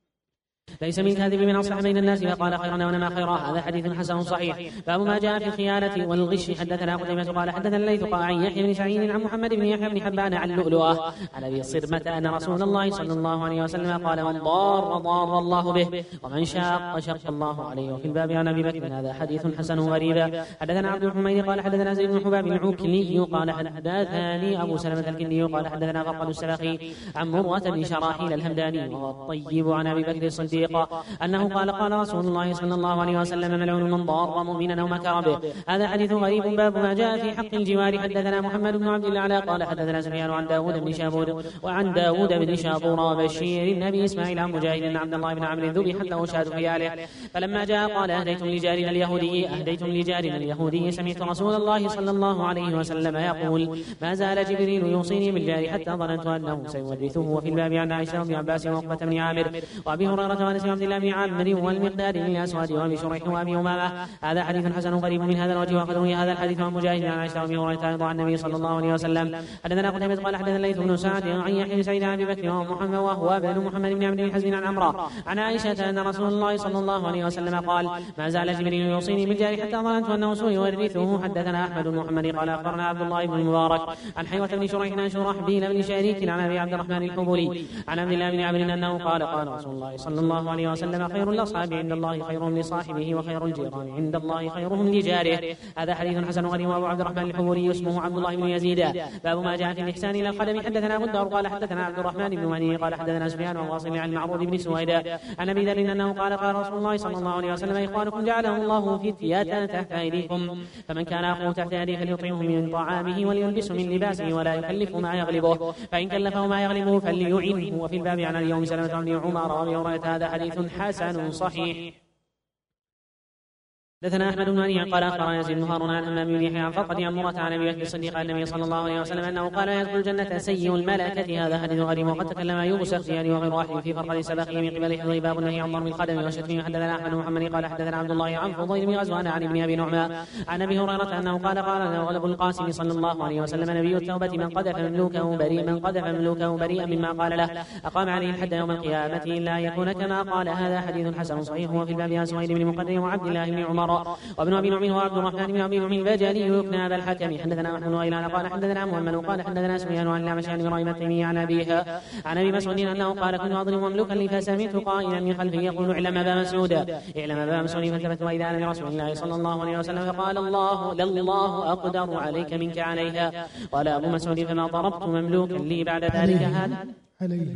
ليس من كاذب من أصلح بين الناس فقال خيرا ونما خيرا هذا حديث حسن صحيح باب ما جاء في الخيانة والغش حدثنا قتيبة قال حدثنا الليث قال عن يحيى بن سعيد عن محمد بن يحيى بن حبان عن لؤلؤة عن أبي صرمة أن رسول الله صلى الله عليه وسلم قال من ضار ضار الله به ومن شاق شق الله عليه وفي الباب عن أبي بكر هذا حديث حسن غريب حدثنا عبد الحميد قال حدثنا زيد بن حباب العكلي قال حدثني أبو سلمة الكندي قال حدثنا فرقد السلخي عن مروة بن شراحيل الهمداني وهو الطيب عن أبي بكر الصديق أنه قال قال رسول الله صلى الله عليه وسلم ملعون من ضار مؤمنا أو مكر به هذا حديث غريب باب ما جاء في حق الجوار حدثنا محمد بن عبد الله قال حدثنا سفيان عن داود بن شابور وعن داود بن شابور وبشير النبي إسماعيل عن مجاهد أن عبد الله بن عمرو ذبحت له شاة في آله فلما جاء قال أهديتم لجارنا اليهودي أهديتم لجارنا اليهودي سمعت رسول الله صلى الله عليه وسلم يقول ما زال جبريل يوصيني بالجار حتى ظننت أنه سيورثه وفي الباب عن عائشة بن عباس وعقبة بن عامر وأبي هريرة وأنس بن عبد الله بن عامر والمقداد بن الأسود وأبي شريح وأبي أمامة هذا حديث حسن غريب من هذا الوجه وقد روي هذا الحديث عن مجاهد عن عائشة وأبي هريرة أيضا عن النبي صلى الله عليه وسلم حدثنا قتيبة قال حدثنا الليث بن سعد عن يحيى بن سعيد عن أبي بكر ومحمد وهو بن محمد بن عمرو بن حزم عن عمرو عن عائشة أن رسول الله صلى الله عليه وسلم قال ما زال جبريل يوصيني بالجار حتى ظننت أنه سيورثه حدثنا أحمد بن محمد قال أخبرنا عبد الله بن المبارك عن حيوة بن شريح عن شرحبيل بن شريك عن أبي عبد الرحمن الحبولي عن عبد الله بن عمرو أنه قال قال رسول الله صلى الله عليه وسلم خير الأصحاب عند الله خيرهم لصاحبه وخير الجيران عند الله خيرهم لجاره هذا حديث حسن غريب وأبو عبد الرحمن الحبولي اسمه عبد الله بن يزيد باب ما جاء في الإحسان إلى القدم حدثنا أبو الدار قال حدثنا عبد الرحمن بن مهدي قال حدثنا سفيان وواصل عن معروف بن سويد عن أبي ذر أنه قال قال رسول الله صلى الله عليه وسلم إخوانكم جعلهم الله فتية تحت أيديكم فمن كان أخوه تحت يديه فليطعمه من طعامه وليلبسه من لباسه ولا يكلف ما يغلبه فإن كلفه ما يغلبه فليعنه وفي الباب عن اليوم سلمة بن عمر وأبي هريرة هذا حديث حسن صحيح حدثنا أحمد بن منيع قال أخبرنا يزيد بن هارون عن همام بن يحيى عن فرقد عن مرة عن أبي بكر الصديق عن النبي صلى الله عليه وسلم أنه قال يدخل الجنة سيء الملائكة هذا حديث غريب وقد تكلم أيوب السختياني وغير واحد في فرقد سبقه من قبل حفظه باب النهي عن ضرب القدم والشتم حدثنا أحمد بن محمد قال حدثنا عبد الله عن فضيل بن غزوان عن ابن أبي نعمان عن أبي هريرة أنه قال قال أبو القاسم صلى الله عليه وسلم نبي التوبة من قذف مملوكه بريء من قذف مملوكه بريئا مما قال له أقام عليه الحد يوم القيامة إلا أن يكون كما قال هذا حديث حسن صحيح وفي الباب عن سويد بن مقدم وعبد الله بن عمر البراء. وابن أبي نعيم وعبد الرحمن بن أبي نعيم البجلي يكنى أبا الحكم حدثنا محمد وغيلان قال حدثنا محمد قال حدثنا سفيان عن الأعمش عن إبراهيم التيمي عن أبيها عن أبي مسعود أنه قال كنت أضرب مملوكا لي فسمعت قائلا من خلفه يقول اعلم أبا مسعود اعلم أبا مسعود فالتفت وإذا أنا برسول الله صلى الله عليه وسلم فقال الله لله أقدر عليك منك عليها. قال أبو مسعود فما ضربت مملوكا لي بعد ذلك هذا
عليه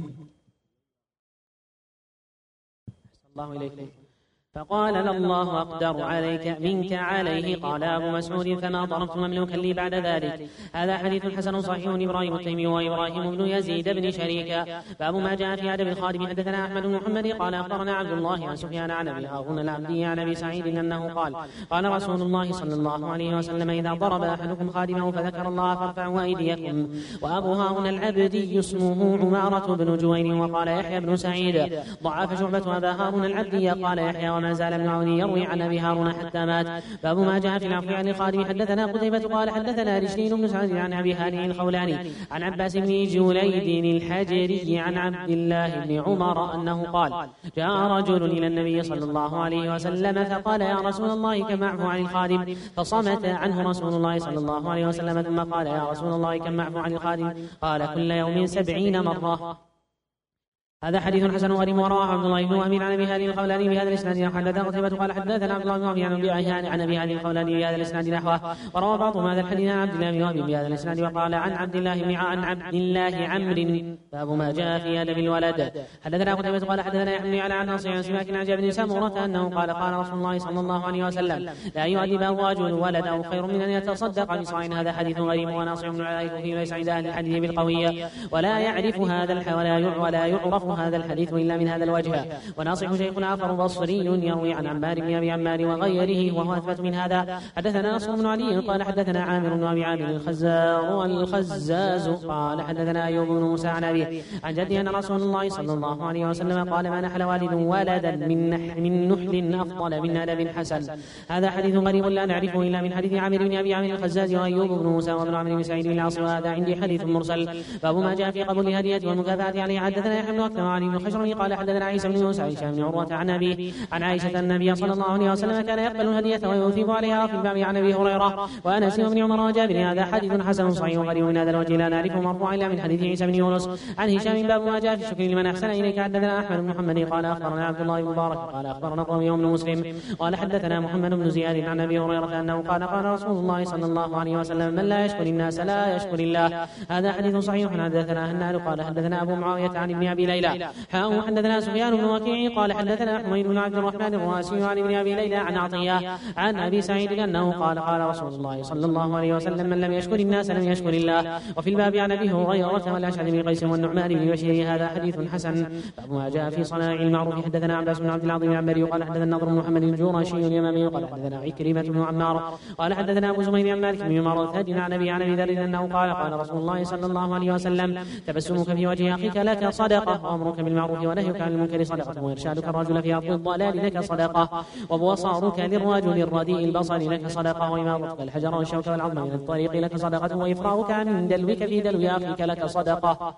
الله إليكم فقال الله أقدر عليك منك عليه. قال أبو مسعود فما ضربت مملوكا لي بعد ذلك. هذا حديث حسن صحيح. إبراهيم التيمي وإبراهيم بن يزيد بن شريك. باب ما جاء في أدب الخادم. حدثنا أحمد بن محمد قال أخبرنا عبد الله عن سفيان عن أبي هارون العبدي عن أبي سعيد أنه قال قال رسول الله صلى الله عليه وسلم إذا ضرب أحدكم خادمه فذكر الله فارفعوا أيديكم. وأبو هارون العبدي اسمه عمارة بن جوين. وقال يحيى بن سعيد ضعف شعبة أبا هارون العبدي. قال يحيى وما زال ابن عون يروي عن أبي هارون حتى مات. باب ما جاء في العفو عن الخادم. حدثنا قتيبة قال حدثنا رشدين بن سعد عن أبي هانئ الخولاني عن عباس بن جوليد الحجري عن عبد الله بن عمر أنه قال جاء رجل إلى النبي صلى الله عليه وسلم فقال يا رسول الله كم أعفو عن الخادم؟ فصمت عنه رسول الله صلى الله عليه وسلم ثم قال يا رسول الله كم أعفو عن الخادم؟ قال كل يوم سبعين مرة. هذا حديث حسن غريب. ورواه عبد الله بن أمين عن أبي هانئ الخولاني بهذا الإسناد. حدثنا قتيبة قال حدثنا عبد الله بن أمين عن أبي هانئ عن أبي هانئ الخولاني بهذا الإسناد نحوه. وروى بعضهم هذا الحديث عن عبد الله بن أبي بهذا الإسناد. وقال عن عبد الله بن عن عبد الله عمرو. باب ما جاء في أدب الولد. حدثنا قتيبة قال حدثنا يحيى على عن ناصر عن سماك عن جابر بن سمرة أنه قال قال رسول الله صلى الله عليه وسلم لا يؤدب الرجل ولده خير من أن يتصدق بصاع. هذا حديث غريب. وناصر بن عليك في ليس عند أهل الحديث بالقوية ولا يعرف هذا ولا يعرف هذا الحديث إلا من هذا الوجه. وناصح شيخ آخر بصري يروي عن عمار بن أبي عمار وغيره وهو أثبت من هذا. حدثنا نصر بن علي قال حدثنا عامر بن أبي عامر الخزار والخزاز قال حدثنا أيوب بن موسى عن أبيه عن جده أن رسول الله صلى الله عليه وسلم قال ما نحل والد ولدا من نحل, من نحل أفضل من أدب حسن. هذا حديث غريب لا نعرفه إلا من حديث عامر بن أبي عامر الخزاز وأيوب بن موسى وابن عمرو بن سعيد بن العاص. وهذا عندي حديث مرسل. باب ما جاء في قبول الهدية والمكافأة عليه. حدثنا يحيى بن أكثر عن ابن خشرمي قال حدثنا عيسى بن موسى عائشة بن عروة عن أبيه عن عائشة النبي صلى الله عليه وسلم كان يقبل الهدية ويثيب عليها. في الباب عن أبي هريرة وأنس بن عمر وجابر. هذا حديث حسن صحيح غريب من هذا الوجه لا نعرفه مرفوعا إلا من حديث عيسى بن يونس عن هشام. باب ما جاء في الشكر لمن أحسن إليك. حدثنا أحمد بن محمد قال أخبرنا عبد الله بن مبارك قال أخبرنا الرمي بن مسلم قال حدثنا محمد بن زياد عن أبي هريرة أنه قال قال رسول الله صلى الله عليه وسلم من لا يشكر الناس لا يشكر الله. هذا حديث صحيح. حدثنا هنال قال حدثنا أبو معاوية عن ابن أبي ليلى حاء حدثنا سفيان بن وكيع قال حدثنا حميد بن عبد الرحمن الراسي عن ابن أبي ليلى عن عطية عن أبي سعيد أنه قال قال رسول الله صلى الله عليه وسلم من لم يشكر الناس لم يشكر الله. وفي الباب عن أبي هريرة والأشعث بن قيس والنعمان بن بشير. هذا حديث حسن. باب ما جاء في صناع المعروف. حدثنا عباس بن عبد العظيم العنبري قال حدثنا النضر بن محمد الجرشي اليمامي قال حدثنا عكرمة بن عمار قال حدثنا أبو زميل عن مالك بن مرثد عن أبي عن أبي ذر أنه قال قال رسول الله صلى الله عليه وسلم تبسمك في وجه أخيك لك صدقة وأمرك بالمعروف ونهيك عن المنكر صدقة وإرشادك الرجل في أرض الضلال لك صدقة وبصارك للرجل الرديء البصر لك صدقة وإماطتك الحجر والشوك والعظم من الطريق لك صدقة وإفراغك عن دلوك في دلو أخيك لك صدقة.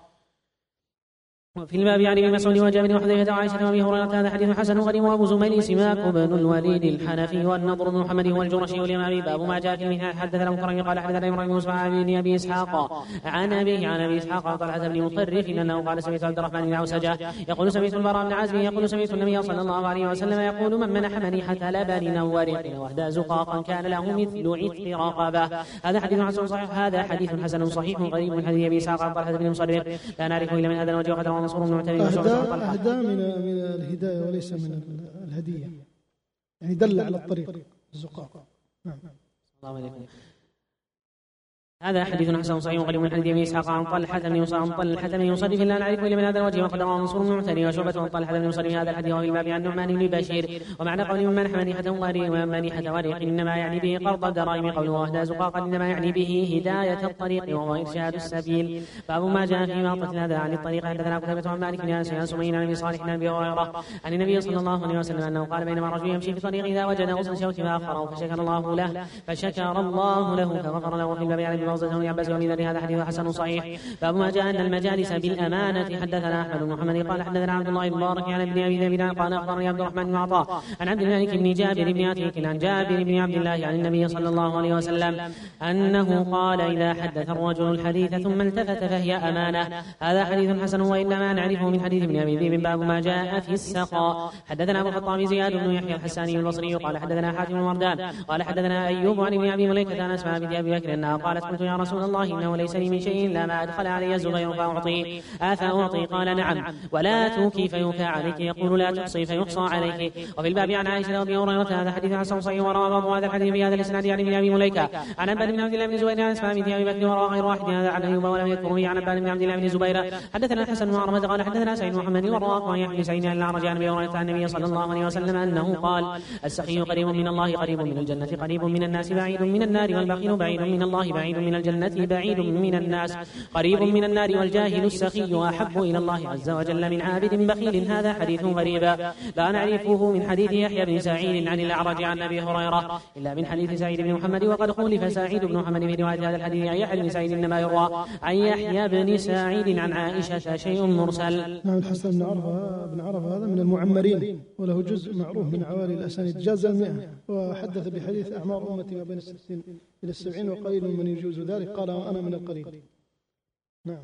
في الباب عن ابن مسعود وجابر وحذيفة وعائشة وابي هريرة. هذا حديث حسن غريب. وابو زميل سماك بن الوليد الحنفي والنضر بن محمد والجرشي واليمامي. باب ما جاء في المهنة. حدثنا مكرم قال حدثنا ابراهيم بن موسى عن ابي اسحاق عن ابيه عن ابي اسحاق عن طلحة بن مطرف انه قال سمعت عبد الرحمن بن عوسجة يقول سمعت البراء بن عازب يقول سمعت النبي صلى الله عليه وسلم يقول من منح منيحة لبن او ورق واهدى زقاقا كان له مثل عتق رقبة. هذا حديث حسن صحيح. هذا حديث حسن صحيح غريب من حديث ابي اسحاق عن طلحة بن مطرف لا نعرفه الا من هذا الوجه. وقد روى منصور بن معتمر
أهدى من من الهداية وليس من الهدية يعني دل على الطريق الزقاق. نعم.
الله عليكم. هذا حديث حسن صحيح غريب من حديث ابي اسحاق عن طلحة بن يصرف عن طلحة بن يصرف لا نعرف الا من هذا الوجه. وقد روى منصور بن معتمر وشعبة عن طلحة بن يصرف هذا الحديث. وفي الباب عن نعمان بن بشير. ومعنى قول من منح منيحة ورق ومنيحة ورق انما يعني به قرض الدراهم قوله واهدى زقاقا انما يعني به هداية الطريق وهو ارشاد السبيل. باب ما جاء في إماطة الأذى عن الطريق. حدثنا قتيبة عن مالك بن انس عن سمين عن ابي صالح عن ابي هريرة عن النبي صلى الله عليه وسلم انه قال بينما رجل يمشي في طريق اذا وجد غصن شوك فاخره فشكر الله له فشكر الله له فغفر له. وفي الباب عن ابن ووصلة بن عباس وابي ذر هذا حديث حسن صحيح. باب ما جاء أن المجالس بالأمانة. حدثنا أحمد بن محمد قال حدثنا عبد الله بن مبارك عن ابن أبي ذئب قال أخبرني عبد الرحمن بن عطاء عن عبد الملك بن جابر بن عتيق عن جابر بن عبد الله عن النبي صلى الله عليه وسلم أنه قال إذا حدث الرجل الحديث ثم التفت فهي أمانة. هذا حديث حسن وإنما نعرفه من حديث ابن أبي ذئب. باب ما جاء في السقاء. حدثنا أبو الخطاب زياد بن يحيى الحساني البصري قال حدثنا حاتم بن وردان قال حدثنا أيوب عن ابن أبي مليكة عن أسماء بنت أبي بكر أنها قالت قلت يا رسول الله إنه ليس لي من شيء إلا ما أدخل علي الزبير فأعطيه أفأعطي؟ قال نعم ولا توكي فيوكى عليك يقول لا تحصي فيحصى عليك. وفي الباب عن عائشة وأبي هريرة هذا حديث حسن صحيح. وروى بعض هذا الحديث بهذا الإسناد عن ابن أبي مليكة عن عباد بن عبد الله بن زبير عن أسماء بنت أبي بكر وروى غير واحد هذا عن أيوب ولم يذكر به عن عباد بن عبد الله بن زبير. حدثنا الحسن بن عرفة قال حدثنا سعيد بن محمد والرواق وعن يحيى بن سعيد عن الأعرج عن أبي هريرة عن النبي صلى الله عليه وسلم أنه قال السخي قريب من الله قريب من الجنة قريب من الناس بعيد من النار والبخيل بعيد من الله بعيد من الجنة بعيد من الناس قريب من النار والجاهل السخي أحب إلى الله عز وجل من عابد بخيل. هذا حديث غريب لا نعرفه من حديث يحيى بن سعيد عن الأعرج عن أبي هريرة إلا من حديث سعيد بن محمد. وقد خولف سعيد بن محمد في رواية هذا الحديث عن يحيى بن سعيد إنما يروى عن يحيى بن سعيد عن عائشة شيء مرسل.
نعم. الحسن بن عرفة بن عرفة هذا من المعمرين وله جزء معروف من عوالي الأسانيد جاز المئة وحدث بحديث أعمار أمتي ما بين الستين إلى السبعين وقليل من يجوز ذلك قال أنا من القليل. نعم.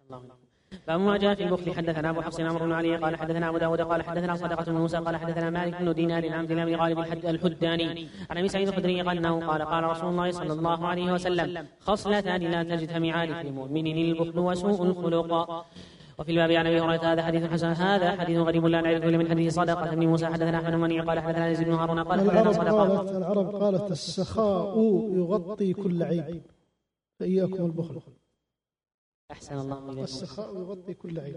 باب ما جاء في البخل. حدثنا ابو حفص عمرو بن علي قال حدثنا ابو داود قال حدثنا صدقة بن موسى قال حدثنا مالك بن دينار عن عبد الله بن غالب الحداني عن ابي سعيد الخدري قال انه قال قال رسول الله صلى الله عليه وسلم خصلتان لا تجتمعان في المؤمن البخل وسوء الخلق. وفي الباب عن ابي هريره هذا حديث حسن. هذا حديث غريب لا نعرفه الا من حديث صدقة بن موسى. حدثنا احمد بن منيع قال حدثنا يزيد بن هارون قال حدثنا صدقة.
العرب قالت السخاء يغطي كل عيب فإياكم البخل.
أحسن الله إليكم.
السخاء يغطي كل عيب.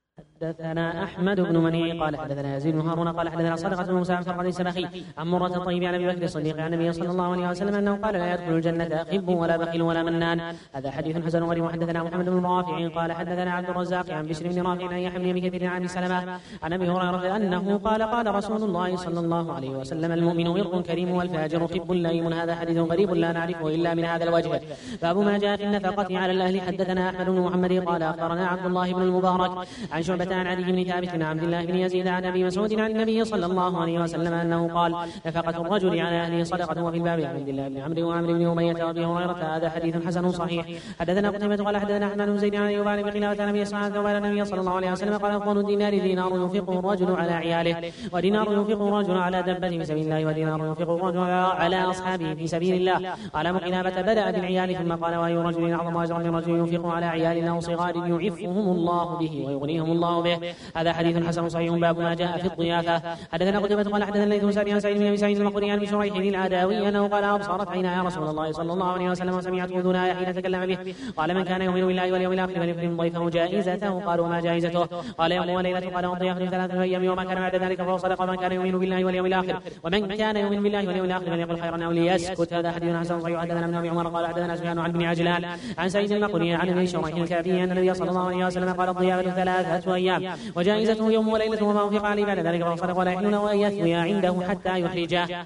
حدثنا أحمد بن منيع قال حدثنا يزيد بن هارون قال حدثنا صدقة بن موسى عن فرقد السبخي عن مرة الطيب عن أبي بكر الصديق عن النبي صلى الله عليه وسلم أنه قال لا يدخل الجنة خب ولا بخيل ولا منان. هذا حديث حسن غريب. وحدثنا محمد بن رافع قال حدثنا عبد الرزاق عن بشر بن رافع عن يحيى بن كثير عن سلمة عن أبي هريرة أنه قال قال رسول الله صلى الله عليه وسلم المؤمن ورق كريم والفاجر خب لئيم. هذا حديث غريب لا نعرفه إلا من هذا الوجه. باب ما جاء في النفقة على الأهل. حدثنا أحمد بن محمد قال أخبرنا عبد الله بن المبارك عن شعبة عن علي بن ثابت عن عبد الله بن يزيد عن ابي مسعود عن النبي صلى الله عليه وسلم انه قال نفقة الرجل على اهله صدقة. وفي الباب عن عبد الله بن عمرو وعمرو بن امية وابي هريرة هذا حديث حسن صحيح. حدثنا قتيبة قال حدثنا احمد بن زيد عن ايوب عن ابي قلابة عن ابي اسحاق قال النبي صلى الله عليه وسلم قال افضل الدينار دينار ينفقه الرجل على عياله ودينار ينفقه الرجل على دبته في سبيل الله ودينار ينفقه الرجل على اصحابه في سبيل الله. قال ابو قلابة بدأ بالعيال ثم قال واي رجل اعظم اجرا من رجل ينفق على عيال او صغار يعفهم الله به ويغنيهم الله به. هذا حديث حسن صحيح. باب ما جاء في الضيافة. حدثنا قتيبة قال حدثنا الليث بن سعد عن سعيد بن ابي سعيد المقبري عن شريح العداوي انه قال ابصرت عينا يا رسول الله صلى الله عليه وسلم وسمعت اذناها حين تكلم به. قال من كان يؤمن بالله واليوم الاخر فليكرم ضيفه جائزته. قالوا ما جائزته؟ قال يوم وليلة. قال والضيافة ثلاثة ايام وما كان بعد ذلك فهو صدقة. من كان يؤمن بالله واليوم الاخر ومن كان يؤمن بالله واليوم الاخر فليقل خيرا او ليسكت. هذا حديث حسن صحيح. حدثنا ابن ابي عمر قال حدثنا سفيان عن بن عجلان عن سعيد المقبري عن ابي شريح الكافي ان النبي صلى الله عليه وسلم قال الضيافة ثلاثة ايام وجائزته يوم وليلة وما أنفق عليه بعد ذلك فصدق ولا يحل له أن يثوي عنده حتى يخرجه.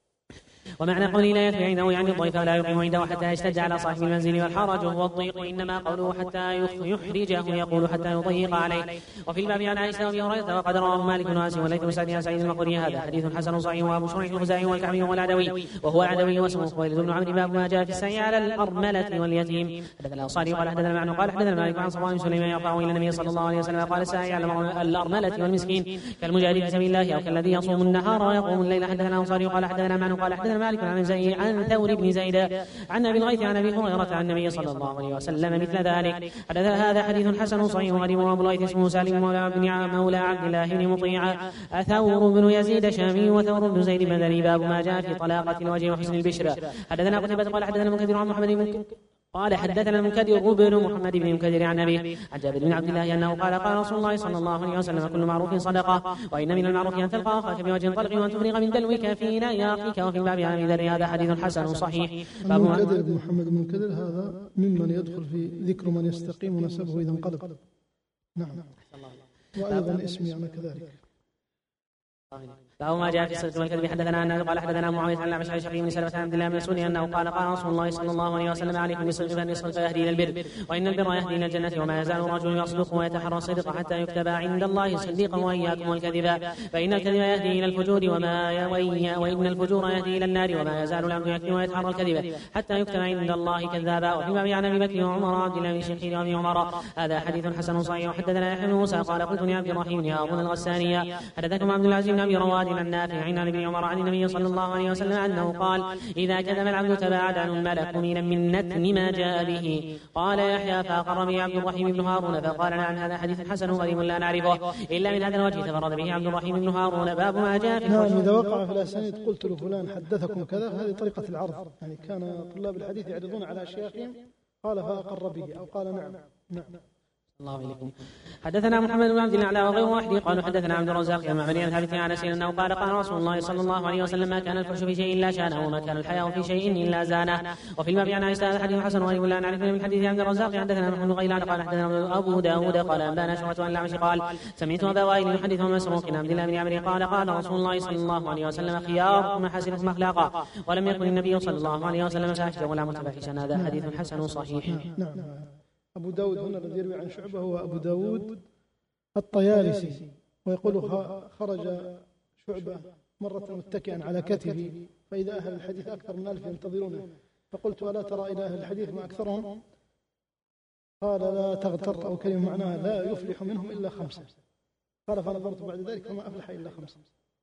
ومعنى قوله لا يثوي عنده يعني الضيف ولا يقيم عنده حتى يشتد على صاحب المنزل والحرج وهو الضيق. إنما قوله حتى يخرجه يقول حتى يضيق عليه. وفي الباب عن عائشة وابي هريرة وقد رواه مالك بن انس وليث بن سعد عن سعيد المقبري هذا حديث حسن صحيح. وابو شريح الخزاعي والكعبي والعدوي وهو عدوي واسمه خويلد بن عمرو. باب ما جاء في السعي على الأرملة واليتيم. حدثنا الأنصاري قال حدثنا معنى قال حدثنا مالك عن صفوان بن سليمان يرفعه إلى النبي صلى الله عليه وسلم قال السعي على الأرملة والمسكين كالمجاهد في سبيل الله أو كالذي يصوم النهار ويقوم الليل. حدثنا الأنصاري قال حدثنا معنى قال حدثنا مالك عن زيد عن ثور بن زيد عن ابي الغيث عن ابي هريره عن النبي صلى الله عليه وسلم مثل ذلك. هذا حديث حسن صحيح غريب. وابو الغيث اسمه سالم مولى عبد الله بن مطيع ثور بن يزيد شامي وثور بن زيد بدري. باب ما جاء في طلاقة الوجه وحسن البشرى. حدثنا قتيبة قال حدثنا المنكدر عن محمد بن قال حدثنا المنكدر بن محمد بن المنكدر عن ابي عن جابر بن عبد الله انه قال قال رسول الله صلى الله عليه وسلم كل معروف صدقه وان من المعروف ان تلقى اخاك بوجه طلق وان تفرغ من دلوك في نياقك. وفي الباب عن ابي ذر هذا حديث حسن صحيح.
المنكدر بن محمد بن المنكدر هذا ممن يدخل في ذكر من يستقيم ونسبه اذا انقلب. نعم. وايضا اسمي انا كذلك.
فهو ما جاء في الصدق والكذب. حدثنا أنه قال حدثنا معاوية عن الأعمش عن شقيق بن سلمة عن عبد الله بن مسعود أنه قال قال رسول الله صلى الله عليه وسلم عليكم بالصدق فإن الصدق يهدي إلى البر وإن البر يهدي إلى الجنة وما يزال الرجل يصدق ويتحرى الصدق حتى يكتب عند الله صديقا وإياكم والكذب فإن الكذب يهدي إلى الفجور وما وإن الفجور يهدي إلى النار وما يزال العبد يكذب ويتحرى الكذب حتى يكتب عند الله كذابا. وفي باب عن أبي بكر وعمر وعبد الله بن شقيق وابن عمر. هذا حديث حسن صحيح. وحدثنا يحيى بن موسى قال قلت لعبد الرحيم يا أبو الغسانية حدثكم عبد العزيز بن أبي رواد عن نافع عن ابن عمر عن النبي صلى الله عليه وسلم أنه قال إذا كذب العبد تباعد عنه الملك من نتن ما جاء به. قال يحيى فأقر به عبد الرحيم بن هارون فقال عن هذا حديث حسن غريب لا نعرفه إلا من هذا الوجه تفرد به عبد الرحيم بن هارون. باب ما جاء في
نعم. إذا وقع في الأسانيد قلت له فلان حدثكم كذا هذه طريقة العرض، يعني كان طلاب الحديث يعرضون على أشياخهم قال فأقر به أو قال نعم نعم.
الله عليكم. حدثنا محمد بن عبد الله وغير واحد قالوا حدثنا عبد الرزاق المعمري ثابت عن انس انه قال قال رسول الله صلى الله عليه وسلم ما كان الفحش في شيء الا شانه وما كان الحياء في شيء الا زانه. وفي الباب عن عائشه هذا حديث حسن غريب لا نعرف من حديث عبد الرزاق. حدثنا محمد بن غيلان قال حدثنا ابو داود قال انبانا شعبة عن الاعمش قال سمعت ابا وائل يحدث عن مسروق عن عبد الله بن عمرو قال قال رسول الله صلى الله عليه وسلم خياركم محاسنكم اخلاقا ولم يكن النبي صلى الله عليه وسلم فاحشا ولا متفحشا. هذا حديث حسن صحيح.
نعم. أبو داود هنا الذي يروي عن شعبة هو أبو داود الطيالسي، ويقول خرج شعبة مرة متكئا على كتفه فإذا أهل الحديث أكثر من ألف ينتظرونه فقلت ألا ترى إلى أهل الحديث ما أكثرهم؟ قال لا تغتر أو كلمة معناها لا يفلح منهم إلا خمسة. قال فنظرت بعد ذلك فما أفلح إلا خمسة.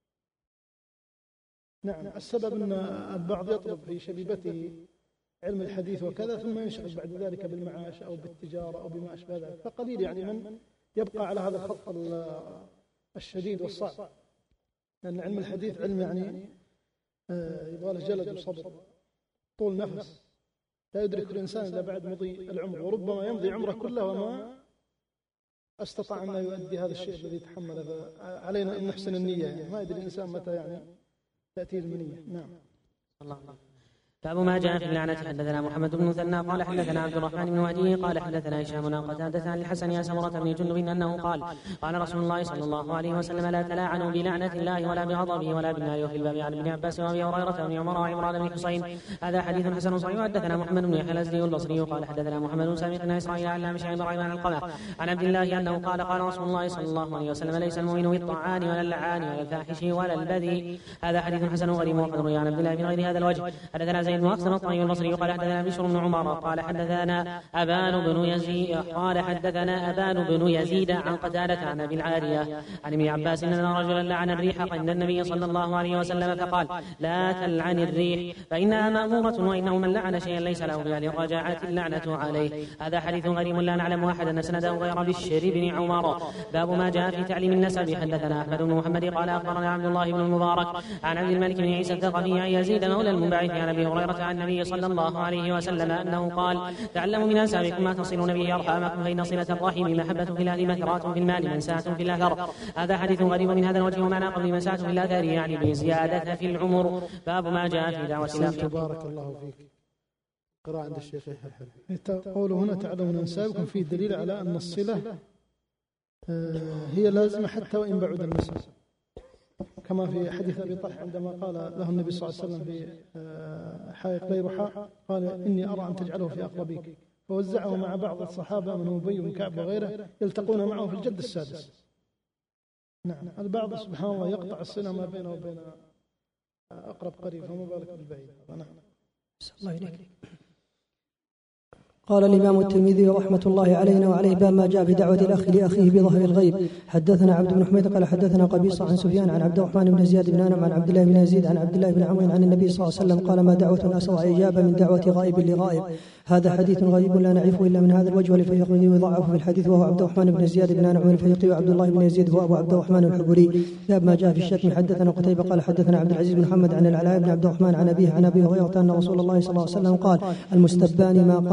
نعم. السبب أن البعض يطلب في شبيبته علم الحديث وكذا ثم ينشغل بعد ذلك بالمعاش أو بالتجارة أو بما أشبه ذلك، فقليل يعني من يبقى على هذا الخط الشديد والصعب، لأن علم الحديث علم يعني يبغى له جلد وصبر طول نفس لا يدرك الإنسان إلا بعد مضي العمر، وربما يمضي عمره كله وما استطاع أن يؤدي هذا الشيء الذي يتحمله. علينا أن نحسن النية، يعني ما يدري الإنسان متى يعني تأتي المنية. نعم.
الله الله. باب ما جاء في اللعنة. حدثنا محمد بن مثنى قال حدثنا عبد الرحمن بن مهدي قال حدثنا هشام عن قتادة عن الحسن يا سمرة بن جندب انه قال قال رسول الله صلى الله عليه وسلم لا تلاعنوا بلعنة الله ولا بغضبه ولا بالنار. وفي الباب عن ابن عباس وابي هريرة وابن عمر وعمران بن حسين. هذا حديث حسن صحيح. حدثنا محمد بن يحيى الازدي البصري قال حدثنا محمد بن سامي بن اسرائيل عن لامش عن ابراهيم عن القمة عن عبد الله انه قال قال رسول الله صلى الله عليه وسلم ليس المؤمن بالطعان ولا اللعان ولا الفاحش ولا البذيء. هذا حديث حسن غريب وقد روي عن عبد الله بن غير هذا الوجه. حدثنا زيد بن اقسم الطيب البصري قال حدثنا بشر بن عمر قال حدثنا أبان بن يزيد قال حدثنا أبان بن يزيد عن قتادة عن أبي العالية عن ابن عباس أن رجلا لعن الريح عند النبي صلى الله عليه وسلم فقال لا تلعن الريح فإنها مأمورة وإنه من لعن شيئا ليس له بأهل رجعت اللعنة عليه. هذا حديث غريب لا نعلم أحدا سنده غير بشر بن عمر. باب ما جاء في تعليم النسب. حدثنا أحمد بن محمد قال أخبرنا عبد الله بن المبارك عن عبد الملك بن عيسى الثقفي عن يزيد مولى المنبعث عن أبي هريرة عن النبي صلى الله عليه وسلم أنه قال تعلموا من أنسابكم ما تصلون به أرحامكم فإن صلة الرحم محبة في الأهل مثرات في المال منساة في الأثر. هذا حديث غريب من هذا الوجه ومعنى قبل منساة في الأثر يعني بزيادة في العمر. باب ما جاء في دعوة الأخير.
بارك الله فيك. قراءة عند الشيخ
قوله هنا تعلموا من أنسابكم فيه دليل على أن الصلة هي لازمة حتى وإن بعد النسب، كما في حديث أبي طلحة عندما قال له النبي صلى الله عليه وسلم في حائط بيرحاء قال إني أرى أن تجعله في أقربيك، فوزعه مع بعض الصحابة من أبي بن كعب وغيره يلتقون معه في الجد السادس. نعم. البعض سبحان الله يقطع الصلة ما بينه وبين أقرب قريب فما بالك بالبعيد. نعم.
الله إليك. قال الإمام الترمذي رحمة الله علينا وعليه باب ما جاء في دعوة الأخ لأخيه بظهر الغيب. حدثنا عبد بن حميد قال حدثنا قبيصة عن سفيان عن عبد الرحمن بن زياد بن أنم عن عبد الله بن يزيد عن عبد الله بن عمرو عن النبي صلى الله عليه وسلم قال ما دعوة أسرع إجابة من دعوة غائب لغائب. هذا حديث غريب لا نعرفه إلا من هذا الوجه، والفيقي يضعف في الحديث وهو عبد الرحمن بن زياد بن أنم والفيقي وعبد الله بن يزيد هو أبو عبد الرحمن الحبري. باب ما جاء في الشتم. حدثنا قتيبة قال حدثنا عبد العزيز بن محمد عن العلاء بن عبد الرحمن عن أبيه عن أبي هريرة أن رسول الله صلى الله عليه وسلم قال المستبان ما قال فعلى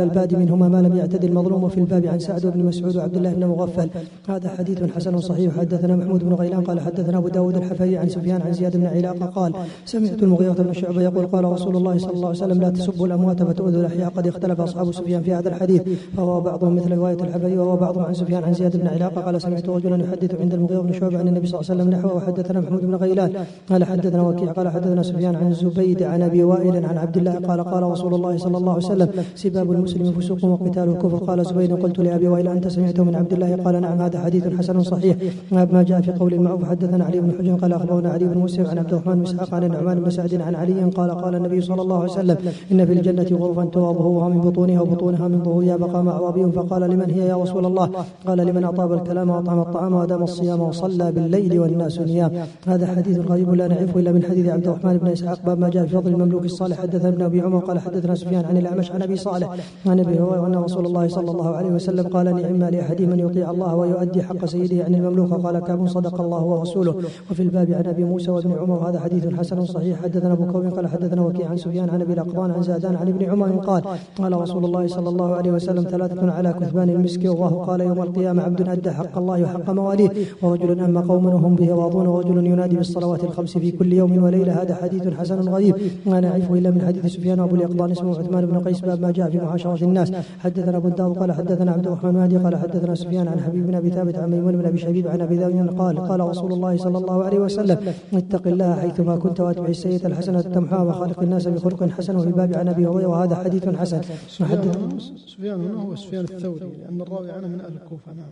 الباد منهما ما لم يعتد المظلوم. وفي الباب عن سعد بن مسعود وعبد الله بن مغفل. هذا حديث حسن صحيح. حدثنا محمود بن غيلان قال حدثنا أبو داود الحفري عن سفيان عن زياد بن علاقة قال سمعت المغيرة بن شعبة يقول قال رسول الله صلى الله عليه وسلم لا تسبوا الأموات فتؤذوا الأحياء. قد اختلف أصحاب سفيان في هذا الحديث فهو بعضهم مثل رواية الحفري وهو بعضهم عن سفيان عن زياد بن علاقة قال سمعت رجلا يحدث عند المغيرة بن شعبة عن النبي صلى الله عليه وسلم نحوه. وحدثنا محمود بن غيلان قال حدثنا وكيع قال حدثنا سفيان عن زبيد عن أبي وائل عن عبد الله قال قال رسول الله صلى الله عليه وسلم سباب المسلم فسوق وقتاله كفر. قال زبيد قلت لأبي وائل أنت سمعته من عبد الله؟ قال نعم. هذا حديث حسن صحيح. ما جاء في قول المعروف. حدثنا علي بن حجر قال أخبرنا علي بن مسلم عن عبد الرحمن بن إسحاق عن النعمان بن سعد عن علي قال قال النبي صلى الله عليه وسلم إن في الجنة غرفا تراب ظهورها من بطونها وبطونها من ظهورها فقام أعرابي فقال لمن هي يا رسول الله؟ قال لمن أطاب الكلام وأطعم الطعام وأدام الصيام وصلى بالليل والناس نيام. هذا حديث غريب لا نعرفه إلا من حديث عبد الرحمن بن إسحاق. باب ما جاء في فضل المملوك الصالح. حدثنا ابن أبي عمر قال حدثنا سفيان عن الأعمش عن أبي صالح عن أبي هريرة أن رسول الله صلى الله عليه وسلم قال نعم لأحد من يطيع الله ويؤدي حق سيده عن المملوك. قال كعب صدق الله ورسوله. وفي الباب عن أبي موسى وابن عمر. هذا حديث حسن صحيح. حدثنا أبو كوب قال حدثنا وكيع عن سفيان عن أبي الأقطان عن زادان عن ابن عمر قال قال رسول الله صلى الله عليه وسلم ثلاثة على كثبان المسك والله قال يوم القيامة عبد أدى حق الله وحق مواليه ورجل أما قوما وهم به راضون ورجل ينادي بالصلوات الخمس في كل يوم وليلة. هذا حديث حسن غريب ما نعرفه إلا من حديث سفيان وأبو الأقطان اسمه عثمان بن قيس. باب ما جاء في معاشرة الناس. حدثنا أبو الداود قال حدثنا عبد الرحمن مهدي قال حدثنا سفيان عن حبيب بن أبي ثابت عن ميمون بن أبي شبيب عن أبي ذر قال قال رسول الله صلى الله عليه وسلم اتق الله حيثما كنت واتبع السيئة الحسنة تمحها وخالق الناس بخلق حسن. وفي الباب عن أبي هريرة. وهذا حديث حسن.
سفيان هنا هو سفيان الثوري لأن الراوي عنه من أهل الكوفة. نعم.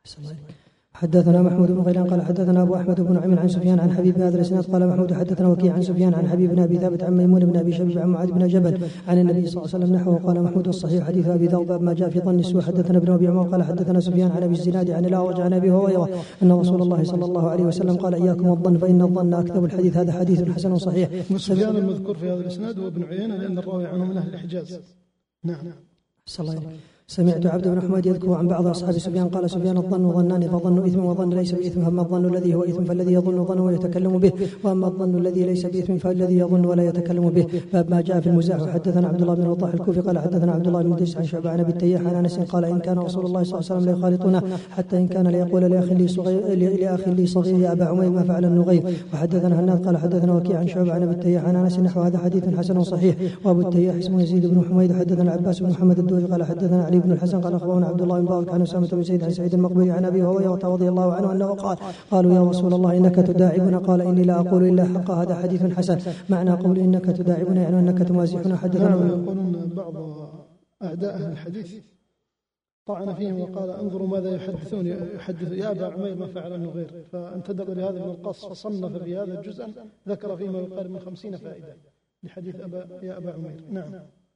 حدثنا محمود بن غيلان قال حدثنا أبو أحمد بن نعيم عن سفيان عن حبيب هذا الإسناد. قال محمود حدثنا وكيع عن سفيان عن حبيب بن أبي ثابت عن ميمون بن أبي شبيب عن معاذ بن جبل عن النبي صلى الله عليه وسلم نحوه. قال محمود الصحيح حديث أبي ذر. باب ما جاء في ظن السوء. حدثنا ابن أبي عمر قال حدثنا سفيان عن أبي الزناد عن الأعرج عن أبي هريرة أن رسول الله صلى الله عليه وسلم قال إياكم الظن فإن الظن أكذب الحديث. هذا حديث حسن صحيح.
سفيان المذكور في هذا الإسناد وابن عيينة لأن الراوي عنه من أهل الحجاز. نعم.
صلى الله عليه. سمعت عبد بن حميد يذكر عن بعض أصحاب سفيان قال سفيان الظن ظنان فظن إثم وظن ليس بإثم. أما الظن الذي هو إثم فالذي يظن ظن ويتكلم به وأما الظن الذي ليس بإثم فالذي يظن ولا يتكلم به. باب ما جاء في المزاح. حدثنا عبد الله بن الوضاح الكوفي قال حدثنا عبد الله بن ديس عن شعبة عن أبي التياح عن أنس قال إن كان رسول الله صلى الله عليه وسلم لا يخالطنا حتى إن كان ليقول لأخ لي صغير لأخ لي صغير يا أبا عمير ما فعل النغير. وحدثنا هناد قال حدثنا وكيع عن شعبة عن أبي التياح عن أنس نحو هذا حديث حسن صحيح. وأبو التياح اسمه يزيد بن حميد. حدثنا العباس بن محمد الدوري قال حدثنا علي بن الحسن قال أخبرنا عبد الله بن مبارك عن أسامة بن زيد عن سعيد المقبري عن أبي هريرة رضي الله عنه أنه قال قالوا يا رسول الله إنك تداعبنا قال إني لا أقول إلا حق. هذا حديث حسن. معنى قول إنك تداعبنا يعني أنك تمازحنا. حدثنا
يقولون بعض أعداء أهل الحديث طعن فيهم وقال انظروا ماذا يحدثون يحدث يا أبا عمير ما فعل النغير. فانتدب لهذا ابن القص فصنف في هذا الجزء ذكر فيما يقارب من خمسين فائدة لحديث أبا يا أبا عمير. نعم.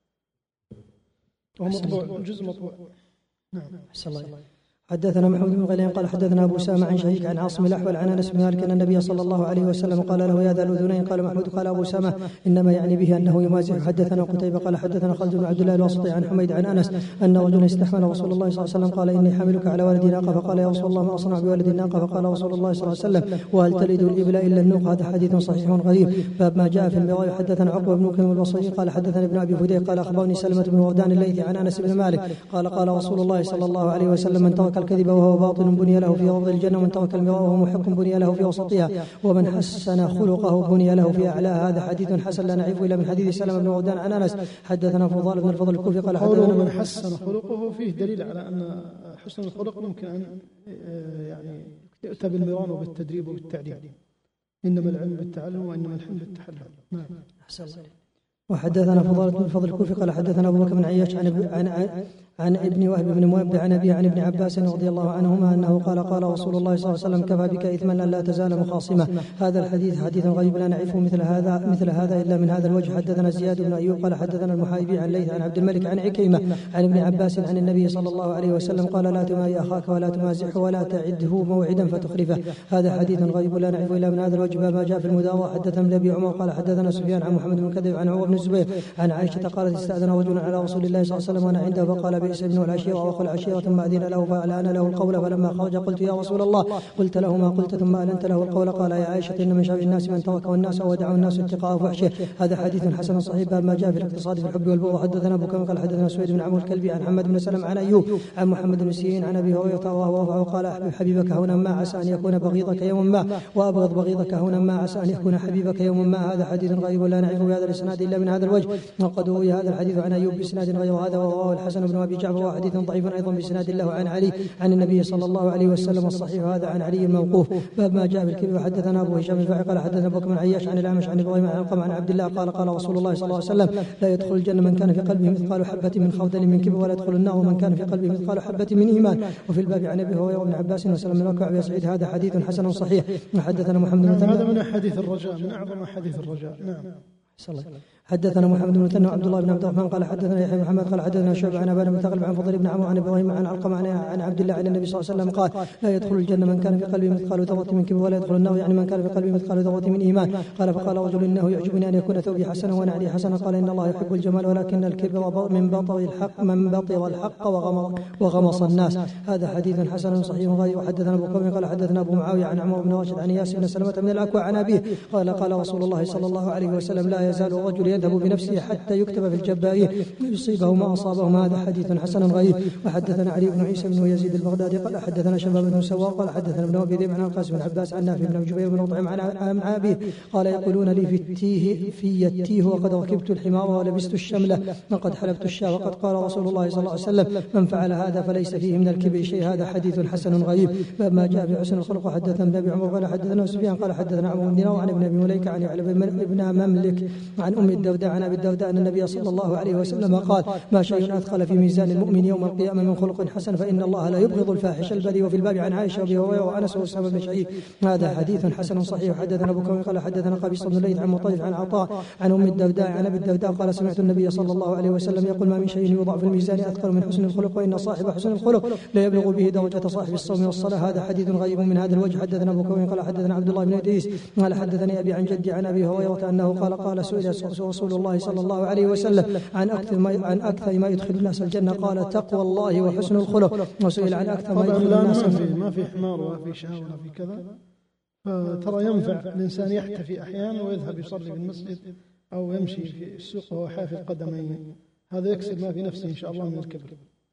وهو مطبوع الجزء مطبوع. نعم.
حدثنا محمود بن غيلان قال حدثنا أبو سامة عن شريك عن عاصم الأحول عن أنس بن مالك أن النبي صلى الله عليه وسلم قال له يا ذا الأذنين. قال محمود قال أبو سامة إنما يعني به أنه يمازح. حدثنا قتيبة قال حدثنا خالد بن عبد الله الواسطي عن حميد عن أنس أن رجلا استحمل رسول الله صلى الله عليه وسلم قال إني حاملك على ولد ناقة فقال يا رسول الله ما أصنع بولد الناقة فقال رسول الله صلى الله عليه وسلم وهل تلد الإبل إلا النوق. هذا حديث صحيح غريب. باب ما جاء في المراء. حدثنا عقبة بن كريم البصري قال حدثنا ابن أبي فديك قال أخبرني سلمة بن وردان الليثي عن أنس بن مالك قال قال رسول الله صلى الله عليه وسلم من ترك الكذب وهو باطل بني له في روض الجنة ومن ترك المراء وهو محق بني له في وسطها ومن حسن خلقه بني له في أعلاها. هذا حديث حسن لا نعرفه إلا من حديث سلمة بن وردان عن أنس. حدثنا فضال بن الفضل الكوفي قال حدثنا
من حسن خلقه فيه دليل على أن حسن الخلق ممكن أن يعني يؤتى بالمران وبالتدريب وبالتعليم. إنما العلم بالتعلم وإنما الحلم بالتحلم. نعم.
وحدثنا فضال بن الفضل الكوفي قال حدثنا أبو بكر بن عياش عن عن عن ابن وهب بن مواب عن أبي عن ابن عباس رضي الله عنهما أنه قال قال رسول الله صلى الله عليه وسلم كفى بك إثما أن لا تزال مخاصمة. هذا الحديث حديث غريب لا نعرفه مثل هذا مثل هذا إلا من هذا الوجه. حدثنا زياد بن أيوب قال حدثنا المحاربي عن ليث عن عبد الملك عن عكيمة عن ابن عباس عن النبي صلى الله عليه وسلم قال لا تماري أخاك ولا تمازحه ولا تعده موعدا فتخلفه. هذا حديث غريب لا نعرفه إلا من هذا الوجه. ما جاء في المداوى. حدثنا ابن أبي عمر قال حدثنا سفيان عن محمد بن كذب عن عمر بن الزبير عن عائشة قالت استأذن رجل على رسول الله صلى الله عليه وسلم وأنا عنده فقال بئس ابن العشيرة وأخو العشيرة ثم أذن له فألان له القول فلما خرج قلت يا رسول الله قلت له ما قلت ثم ألنت له القول قال يا عائشة إن من شر الناس من تركه الناس ودعوا الناس اتقاء فحشه. هذا حديث حسن صحيح باب ما جاء في الاقتصاد في الحب والبغض. حدثنا أبو بكر قال حدثنا سويد بن عمرو الكلبي عن محمد بن سلمة عن أيوب عن محمد بن سيرين عن أبي هريرة وهو قال أحبب حبيبك هنا ما عسى أن يكون بغيضك يوما ما وأبغض بغيضك هنا ما عسى أن يكون حبيبك يوما ما. هذا حديث غريب لا نعرف بهذا الإسناد إلا من هذا الوجه وقد روي هذا الحديث عن أيوب بإسناد غير هذا ورواه الحسن بن أبي جعفر وحديث ضعيف أيضا بإسناد له عن علي عن النبي صلى الله عليه وسلم الصحيح هذا عن علي الموقوف. باب ما جاء بالكبر. وحدثنا أبو هشام الفاعل قال حدثنا بكر بن عياش عن الأعمش عن إبراهيم عن علقمة عن عبد الله قال قال رسول الله صلى الله عليه وسلم لا يدخل الجنة من كان في قلبه مثقال حبة من خردل من كبر ولا يدخل النار من كان في قلبه مثقال حبة من إيمان. وفي الباب عن أبي هريرة وابن عباس وسلم بن الأكوع وأبي سعيد هذا حديث حسن صحيح. وحدثنا محمد بن
هذا من أحاديث الرجاء من أعظم أحاديث الرجاء. نعم.
حدثنا محمد بن مثنى وعبد الله بن عبد الرحمن قال حدثنا يحيى بن محمد قال حدثنا شعبة عن أبان بن تغلب عن فضيل بن عمرو عن إبراهيم عن علقمة عن عبد الله عن النبي صلى الله عليه وسلم قال لا يدخل الجنة من كان في قلبه مثقال ذرة من كبر ولا يدخل النار يعني من كان في قلبه مثقال ذرة من إيمان. قال فقال رجل إنه يعجبني أن يكون ثوبي حسنا ونعلي حسنا قال إن الله يحب الجمال ولكن الكبر من بطر الحق من بطر الحق وغمص الناس. هذا حديث حسن صحيح غير. وحدثنا أبو بكر قال حدثنا أبو معاوية عن عمرو بن راشد عن ياسر بن سلمة من الأكوع عن أبيه قال قال رسول الله صلى الله عليه وسلم لا يزال الرجل يذهب بنفسه حتى يكتب في الجبائين يصيبه ما أصابهم. هذا حديث حسن غريب. وحدثنا علي بن عيسى بن يزيد البغدادي قال حدثنا شباب بن سوار قال حدثنا ابن أبي ذئب عن القاسم بن عباس عن نافع بن جبير بن مطعم عن أبيه قال يقولون لي في التيه في التيه وقد ركبت الحمار ولبست الشملة وقد حلبت الشاة وقد قال رسول الله صلى الله عليه وسلم من فعل هذا فليس فيه من الكبر شيء. هذا حديث حسن غريب. باب ما جاء في حسن الخلق. حدثنا ابي عمر قال حدثنا سفيان قال حدثنا عمرو بن دينار عن ابن ابي مليكه عن ابن مملك عن ام الدرداء عن ابي الدرداء ان النبي صلى الله عليه وسلم قال ما شيء أدخل في ميزان المؤمن يوم القيامة من خلق حسن فإن الله لا يبغض الفاحش البذيء. وفي الباب عن عائشة وأبي هريرة وأنس وأسامة بن شعيب. هذا حديث حسن صحيح. حدثنا أبو كريم قال حدثنا قبيصة بن الليث عن مطرف عن عطاء عن أم الدرداء عن أبي الدرداء قال سمعت النبي صلى الله عليه وسلم يقول ما من شيء يوضع في الميزان أثقل من حسن الخلق وإن صاحب حسن الخلق لا يبلغ به درجة صاحب الصوم والصلاة. هذا حديث غريب من هذا الوجه. حدثنا أبو كريم قال حدثنا عبد الله بن إدريس قال حدثني أبي عن جدي عن أبي هريرة أنه قال قال سئل رسول الله صلى الله عليه وسلم عن أكثر ما عن أكثر ما يدخل الناس الجنة قال تقوى الله وحسن الخلق. وسئل عن أكثر ما يدخل الناس
ما في ما في حمار ولا في شاة ولا في كذا. فترى ينفع الإنسان يحتفي أحيانا ويذهب يصلي في المسجد أو يمشي في السوق وهو حافظ قدمين. هذا يكسب ما في نفسه إن شاء الله من الكبر.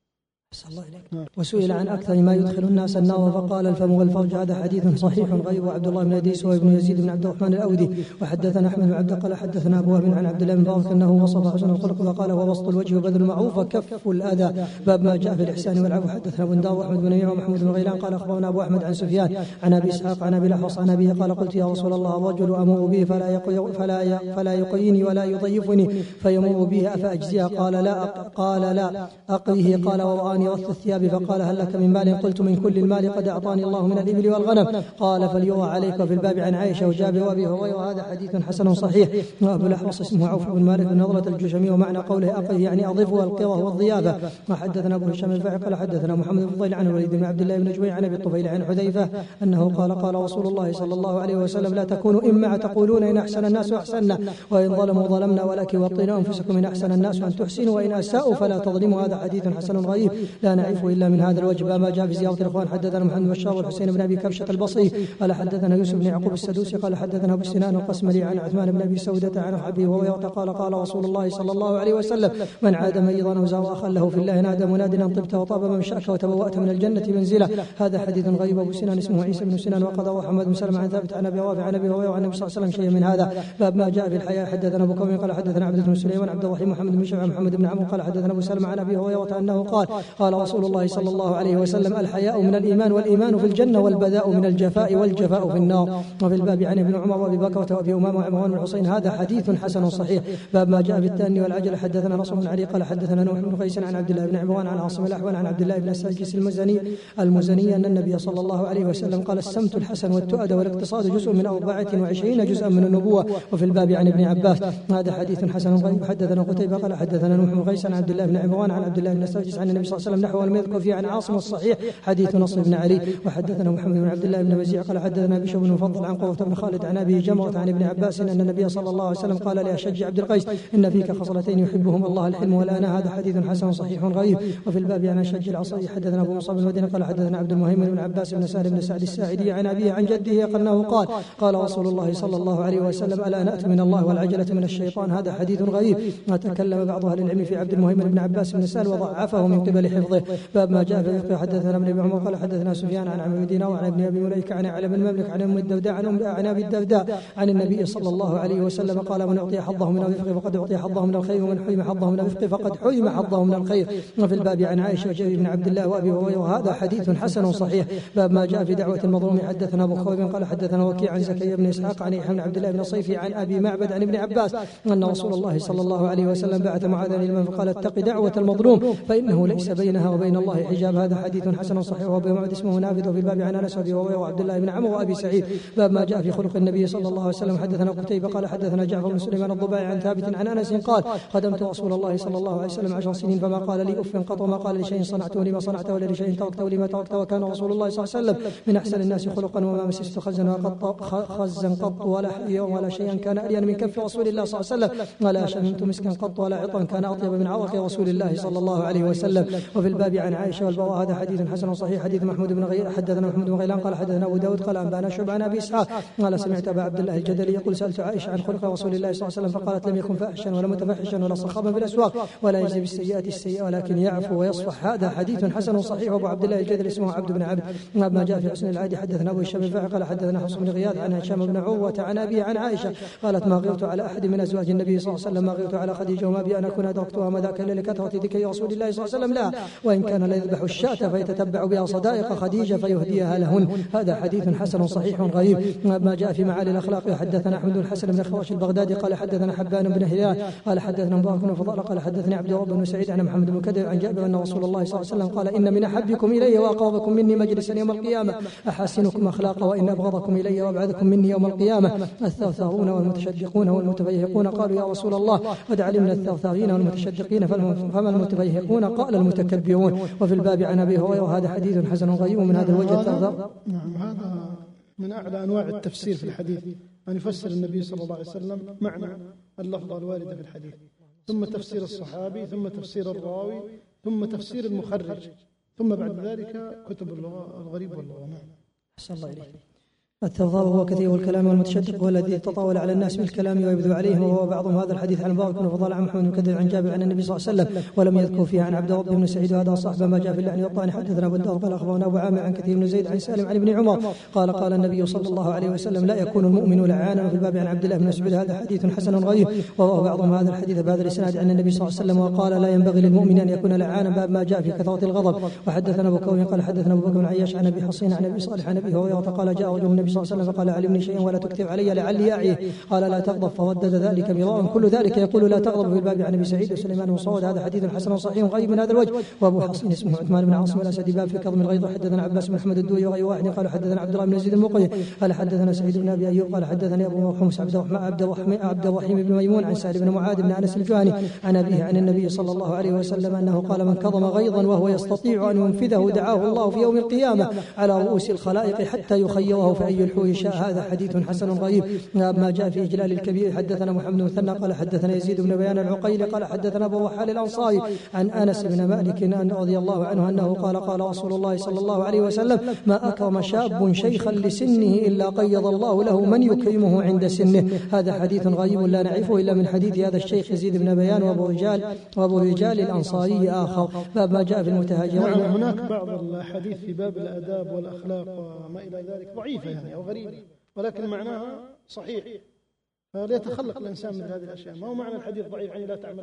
الله إليك. وسئل عن أكثر ما يدخل الناس النار فقال الفم والفرج. هذا حديث صحيح غير. عبد الله بن أديس وابن يزيد بن عبد الرحمن الأودي. وحدثنا أحمد بن عبد قال حدثنا أبو وهب عن عبد الله بن مبارك أنه وصف حسن الخلق فقال هو بسط الوجه وبذل المعروف وكف الأذى. باب ما جاء في الإحسان والعفو. حدثنا أبو داود وأحمد بن نعيم ومحمود بن غيلان قال أخبرنا أبو أحمد عن سفيان عن أبي إسحاق عن أبي الأحوص عن أبيه قال قلت يا رسول الله الرجل أمر به فلا يقي فلا فلا يقيني ولا يضيفني فيمر به أفأجزيه قال لا قال لا أقيه قال ورآني رث الثياب فقال هل لك من مال قلت من كل المال قد أعطاني الله من الإبل والغنم قال فليرى عليك. وفي الباب عن عائشة وجابر وأبي هريرة. هذا حديث حسن صحيح. وأبو الأحوص اسمه عوف بن مالك بن نضرة الجشمي ومعنى قوله أقيه يعني أضيفه والقره والضيافة. وحدثنا أبو هشام الفاعل قال حدثنا محمد بن فضيل عن الوليد بن عبد الله بن جبير عن أبي الطفيل عن حذيفة أنه قال قال رسول الله صلى الله عليه وسلم لا تكونوا إما تقولون إن أحسن الناس أحسننا وإن ظلموا ظلمنا ولكن وطنوا أنفسكم إن أحسن الناس أن تحسنوا وإن أساءوا فلا تظلموا. هذا حديث حسن غريب لا نعرفه إلا من هذا الوجه. ما جاء في زيارة الإخوان. حدثنا محمد بن بشار والحسين بن أبي كبشة البصري قال حدثنا يوسف بن يعقوب السدوسي قال حدثنا أبو سنان القسملي عن عثمان بن أبي سودة عن أبي هريرة قال قال رسول الله صلى الله عليه وسلم من عاد مريضا أو زار أخا له في الله نادى مناد أن طبت وطاب ممشاك وتبوأت من الجنة منزلا. هذا حديث غريب. أبو سنان اسمه عيسى بن سنان وقد روى محمد بن سلمة عن ثابت عن أبي رافع عن أبي هريرة عن النبي صلى الله عليه وسلم شيئا من هذا. باب ما جاء في الحياة. حدثنا أبو كريم قال حدثنا عبد بن سليمان عبد الرحيم محمد بن شعبة محمد بن عمرو قال حدثنا أبو سلمة عن أبي هريرة أنه قال قال رسول الله صلى الله عليه وسلم الحياء من الإيمان والإيمان في الجنة والبذاء من الجفاء والجفاء في النار. وفي الباب عن ابن عمر وأبي بكر وأبي أمامة وعمران بن حسين. هذا حديث حسن صحيح. باب ما جاء في التأني والعجل. حدثنا نصر بن علي قال حدثنا نوح بن قيس عن عبد الله بن عمران عن عاصم الأحول عن عبد الله بن الساجس المزني المزني أن النبي صلى الله عليه وسلم قال السمت الحسن والتؤد والاقتصاد جزء من أربعة وعشرين جزءا من النبوة. وفي الباب عن ابن عباس. هذا حديث حسن غريب. حدثنا قتيبة قال حدثنا نوح بن قيس عن عبد الله بن عمران عن عبد الله بن الساجس عن النبي صلى الله الله عليه وسلم نحو ولم يذكر فيه عن عاصم الصحيح حديث نصر بن علي. وحدثنا محمد بن عبد الله بن وزيع قال حدثنا بشر بن مفضل عن قوة بن خالد عن أبي جمرة عن ابن عباس أن النبي صلى الله عليه وسلم قال لأشج عبد القيس إن فيك خصلتين يحبهم الله الحلم والأنا. هذا حديث حسن صحيح غريب. وفي الباب عن أشج العصري حدثنا أبو مصعب المدني قال حدثنا عبد المهيمن بن عباس بن سالم بن سعد الساعدي عن أبيه عن جده أنه قال قال رسول الله صلى الله عليه وسلم ألا نأت من الله والعجلة من الشيطان. هذا حديث غريب. تكلم بعض أهل العلم في عبد المهيمن بن عباس بن سالم وضعفه من قبل حفظه. باب ما جاء في الفقه. حدثنا ابن ابي عمر قال حدثنا سفيان عن عمرو بن دينار وعن ابن ابي مليكه عن علم المملك عن ام الدرداء عن عن ابي الدرداء عن النبي صلى الله عليه وسلم قال من اعطي حظه من الرفق فقد اعطي حظه من الخير ومن حرم حظه من الرفق فقد حرم حظه من الخير. وفي الباب عن عائشه وجابر بن عبد الله وابي هريره. وهذا حديث حسن صحيح. باب ما جاء في دعوه المظلوم. حدثنا ابو خويب قال حدثنا وكيع عن زكريا بن اسحاق عن يحيى بن عبد الله بن صيفي عن ابي معبد عن ابن عباس ان رسول الله صلى الله عليه وسلم بعث معاذا الى المنفى فقال اتق دعوه المظلوم فانه ليس بينها وبين الله حجاب. هذا حديث حسن صحيح. وابي معبد اسمه نافذ. وفي الباب عن انس وابي هريره وعبد الله بن عمرو وابي سعيد. باب ما جاء في خلق النبي صلى الله عليه وسلم. حدثنا قتيبة قال حدثنا جعفر بن سليمان الضباعي عن ثابت عن انس قال خدمت رسول الله صلى الله عليه وسلم عشر سنين فما قال لي اف قط وما قال لشيء صنعته لما صنعته ولا لشيء تركته لما تركته. وكان رسول الله صلى الله عليه وسلم من احسن الناس خلقا وما مسست خزا قط خزا قط ولا حيا ولا شيئا كان الين من كف رسول الله صلى الله عليه وسلم ولا شممت مسكا قط ولا عطرا كان اطيب من عرق رسول الله صلى الله عليه وسلم. وفي الباب عن عائشه والبراء. هذا حديث حسن صحيح. حديث محمود بن غيلان حدثنا محمود بن غيلان قال حدثنا ابو داود قال انبانا شعبة عن ابي اسحاق قال سمعت ابا عبد الله الجدلي يقول سالت عائشه عن خلق رسول الله صلى الله عليه وسلم فقالت لم يكن فاحشا ولا متفحشا ولا صخابا في الاسواق ولا يجزي بالسيئات السيئه ولكن يعفو ويصفح. هذا حديث حسن صحيح. وابو عبد الله الجدلي اسمه عبد بن عبد. ما جاء في حسن العادي. حدثنا ابو هشام الفاعل قال حدثنا حفص بن غياث عن هشام بن عروه عن ابي عن عائشه قالت ما غرت على احد من ازواج النبي صلى الله عليه وسلم ما غرت على خديجه وما بي ان اكون ادركتها ما ذاك الا لكثره ذكر رسول الله صلى الله عليه وسلم لا وان كان لا يذبح الشاة فيتتبع بها صدائق خديجه فيهديها لهن. هذا حديث حسن صحيح غريب. ما جاء في معالي الاخلاق. حدثنا احمد بن الحسن بن خراش البغدادي قال حدثنا حبان بن هلال قال حدثنا مبارك بن فضاله قال حدثني عبد الرب بن سعيد عن محمد بن كدر عن جابر ان رسول الله صلى الله عليه وسلم قال ان من احبكم الي واقربكم مني مجلسا يوم القيامه احسنكم اخلاقا وان ابغضكم الي وابعدكم مني يوم القيامه الثرثارون والمتشدقون والمتفيهقون. قالوا يا رسول الله قد علمنا الثرثارين والمتشدقين فما المتفيهقون قال المتكبرون. وفي الباب عن ابي هريره. هذا حديث حسن غريب من هذا الوجه. الثرثار
نعم هذا من اعلى انواع التفسير في الحديث أن يفسر النبي صلى الله عليه وسلم معنى اللفظة الواردة في الحديث ثم تفسير الصحابي ثم تفسير الراوي ثم تفسير المخرج ثم بعد ذلك كتب الغريب واللغة. نعم.
أحسن الله إليك. الثرثار هو كثير الكلام والمتشدق هو الذي يتطاول على الناس بالكلام ويبدو عليهم وهو بعضهم. هذا الحديث عن مبارك بن فضال عن محمد بن كثير عن جابر عن النبي صلى الله عليه وسلم ولم يذكر فيها عن عبد رب بن سعيد. وهذا صاحب ما جاء في اللعن والطعن. حدثنا ابو الدار قال اخبرنا ابو عامر عن كثير بن زيد عن سالم عن ابن عمر قال قال النبي صلى الله عليه وسلم لا يكون المؤمن لعانا. وفي الباب عن عبد الله بن مسعود. هذا حديث حسن غريب وروى بعضهم هذا الحديث بهذا الاسناد عن النبي صلى الله عليه وسلم وقال لا ينبغي للمؤمن ان يكون لعانا. باب ما جاء في كثرة الغضب. وحدثنا ابو كوثر قال حدثنا ابو بكر بن عياش عن ابي حصين عن ابي صالح عن ابي هريره قال جاء رجل النبي صلى الله عليه وسلم فقال علمني شيئا ولا تكتب علي لعلي أعيه. قال لا تغضب فردد ذلك مرارا. كل ذلك يقول لا تغضب. في الباب عن ابي سعيد وسليمان وصود. هذا حديث حسن صحيح غريب من هذا الوجه. وابو حصين اسمه عثمان بن عاصم الاسدي باب في كظم الغيظ. حدثنا عباس بن محمد الدوي وغير واحد قال حدثنا عبد الله بن يزيد المقري قال حدثنا سعيد بن ابي ايوب قال حدثني ابو حمص عبد الرحمن عبد الرحمن عبد الرحيم بن ميمون عن سعد بن معاذ بن انس الجهني عن ابيه عن النبي صلى الله عليه وسلم انه قال من كظم غيظا وهو يستطيع ان ينفذه دعاه الله في يوم القيامه على رؤوس الخلائق حتى يخيره في اي الحور شاء. هذا حديث حسن غريب. ما جاء في إجلال الكبير. حدثنا محمد بن مثنى قال حدثنا يزيد بن بيان العقيلي قال حدثنا أبو رحال الأنصاري عن أنس بن مالك أن رضي الله عنه أنه قال قال رسول الله صلى الله عليه وسلم ما أكرم شاب شيخا لسنه إلا قيض الله له من يكرمه عند سنه. هذا حديث غريب لا نعرفه إلا من حديث هذا الشيخ يزيد بن بيان وأبو رجال وأبو رجال الأنصاري آخر. باب ما جاء في المتهاجرين.
نعم هناك بعض الحديث في باب الآداب والأخلاق وما إلى ذلك ضعيفة يعني أو غريبة ولكن معناها صحيح فليتخلق الإنسان من هذه الأشياء. ما هو معنى الحديث ضعيف يعني لا تعمل.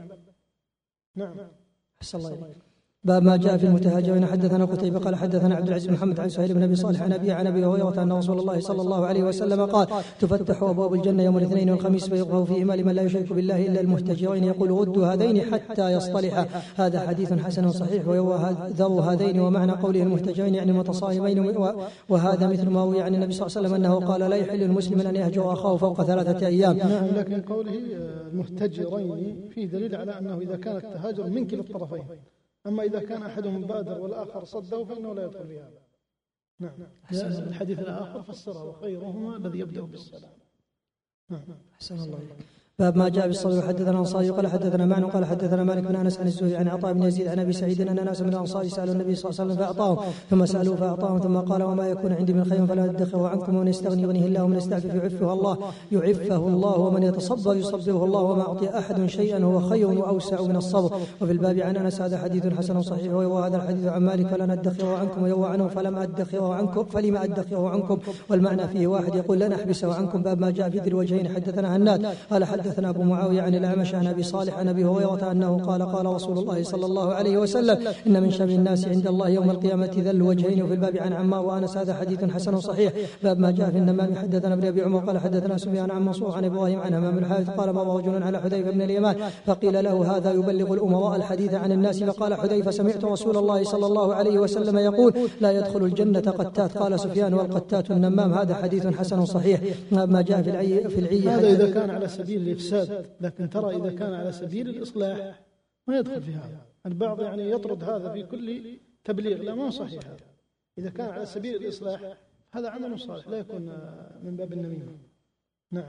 نعم.
أحسن الله إليك. باب ما جاء في المتهاجرين. حدثنا قتيبة قال حدثنا عبد العزيز بن محمد عن سهيل بن ابي صالح عن ابي عن ابي هريره ان رسول الله صلى الله عليه وسلم قال تفتح ابواب الجنه يوم الاثنين والخميس فيغفر فيهما لمن لا يشرك بالله الا المهتجرين يقول ردوا هذين حتى يصطلحا. هذا حديث حسن صحيح. ويروى ذو هذين ومعنى قوله المهتجرين يعني متصائمين. وهذا مثل ما روي عن النبي صلى الله عليه وسلم انه قال لا يحل المسلم ان يهجر اخاه فوق ثلاثه ايام.
نعم لكن قوله المهتجرين فيه دليل على انه اذا كان التهاجر من كلا الطرفين أما إذا كان أحدهم بادر والآخر صده فإنه لا يدخل في هذا. نعم. الحديث الآخر فسره وخيرهما الذي يبدأ بالسلام. نعم.
أحسن الله. باب ما جاء بالصبر. حدثنا الانصاري قال حدثنا معن قال حدثنا مالك بن انس عن الزهري عن عطاء بن يزيد عن ابي سعيد ان ناس من الانصار سالوا النبي صلى الله عليه وسلم فاعطاهم ثم سالوه فاعطاهم ثم قال وما يكون عندي من خير فلا ادخره عنكم ومن يستغني يغنيه الله ومن يستعفف يعفه الله يعفه الله ومن يتصبر يصبره الله وما اعطي احد شيئا هو خير واوسع من الصبر. وفي الباب عن انس هذا حديث حسن صحيح ويروى هذا الحديث عن مالك فلن ادخره عنكم ويروى عنه فلم ادخره عنكم فلما ادخره عنكم والمعنى فيه واحد يقول لن احبسه عنكم. باب ما جاء في ذي الوجهين. حدثنا هناد قال حدثنا ابو معاويه عن الأعمش عن أبي صالح عن أبي هريرة أنه قال قال رسول الله صلى الله عليه وسلم إن من شر الناس عند الله يوم القيامة ذا الوجهين. وفي الباب عن عمار وأنس هذا حديث حسن صحيح. باب ما جاء في النمام. حدثنا ابن أبي عمر قال حدثنا سفيان عن منصور عن إبراهيم عن همام الحارث قال مر رجل على حذيفة بن اليمان فقيل له هذا يبلغ الأمراء الحديث عن الناس فقال حذيفة سمعت رسول الله صلى الله عليه وسلم يقول لا يدخل الجنة قتات. قال سفيان والقتات النمام. هذا حديث حسن صحيح. باب ما جاء في العي في العي.
هذا إذا كان على سبيل الإفساد، لكن ترى إذا كان على سبيل الإصلاح ما يدخل في هذا. البعض يعني يطرد هذا في كل تبليغ، لا ما صحيح هذا. إذا كان على سبيل الإصلاح هذا عمل صالح لا يكون من باب النميمة. نعم.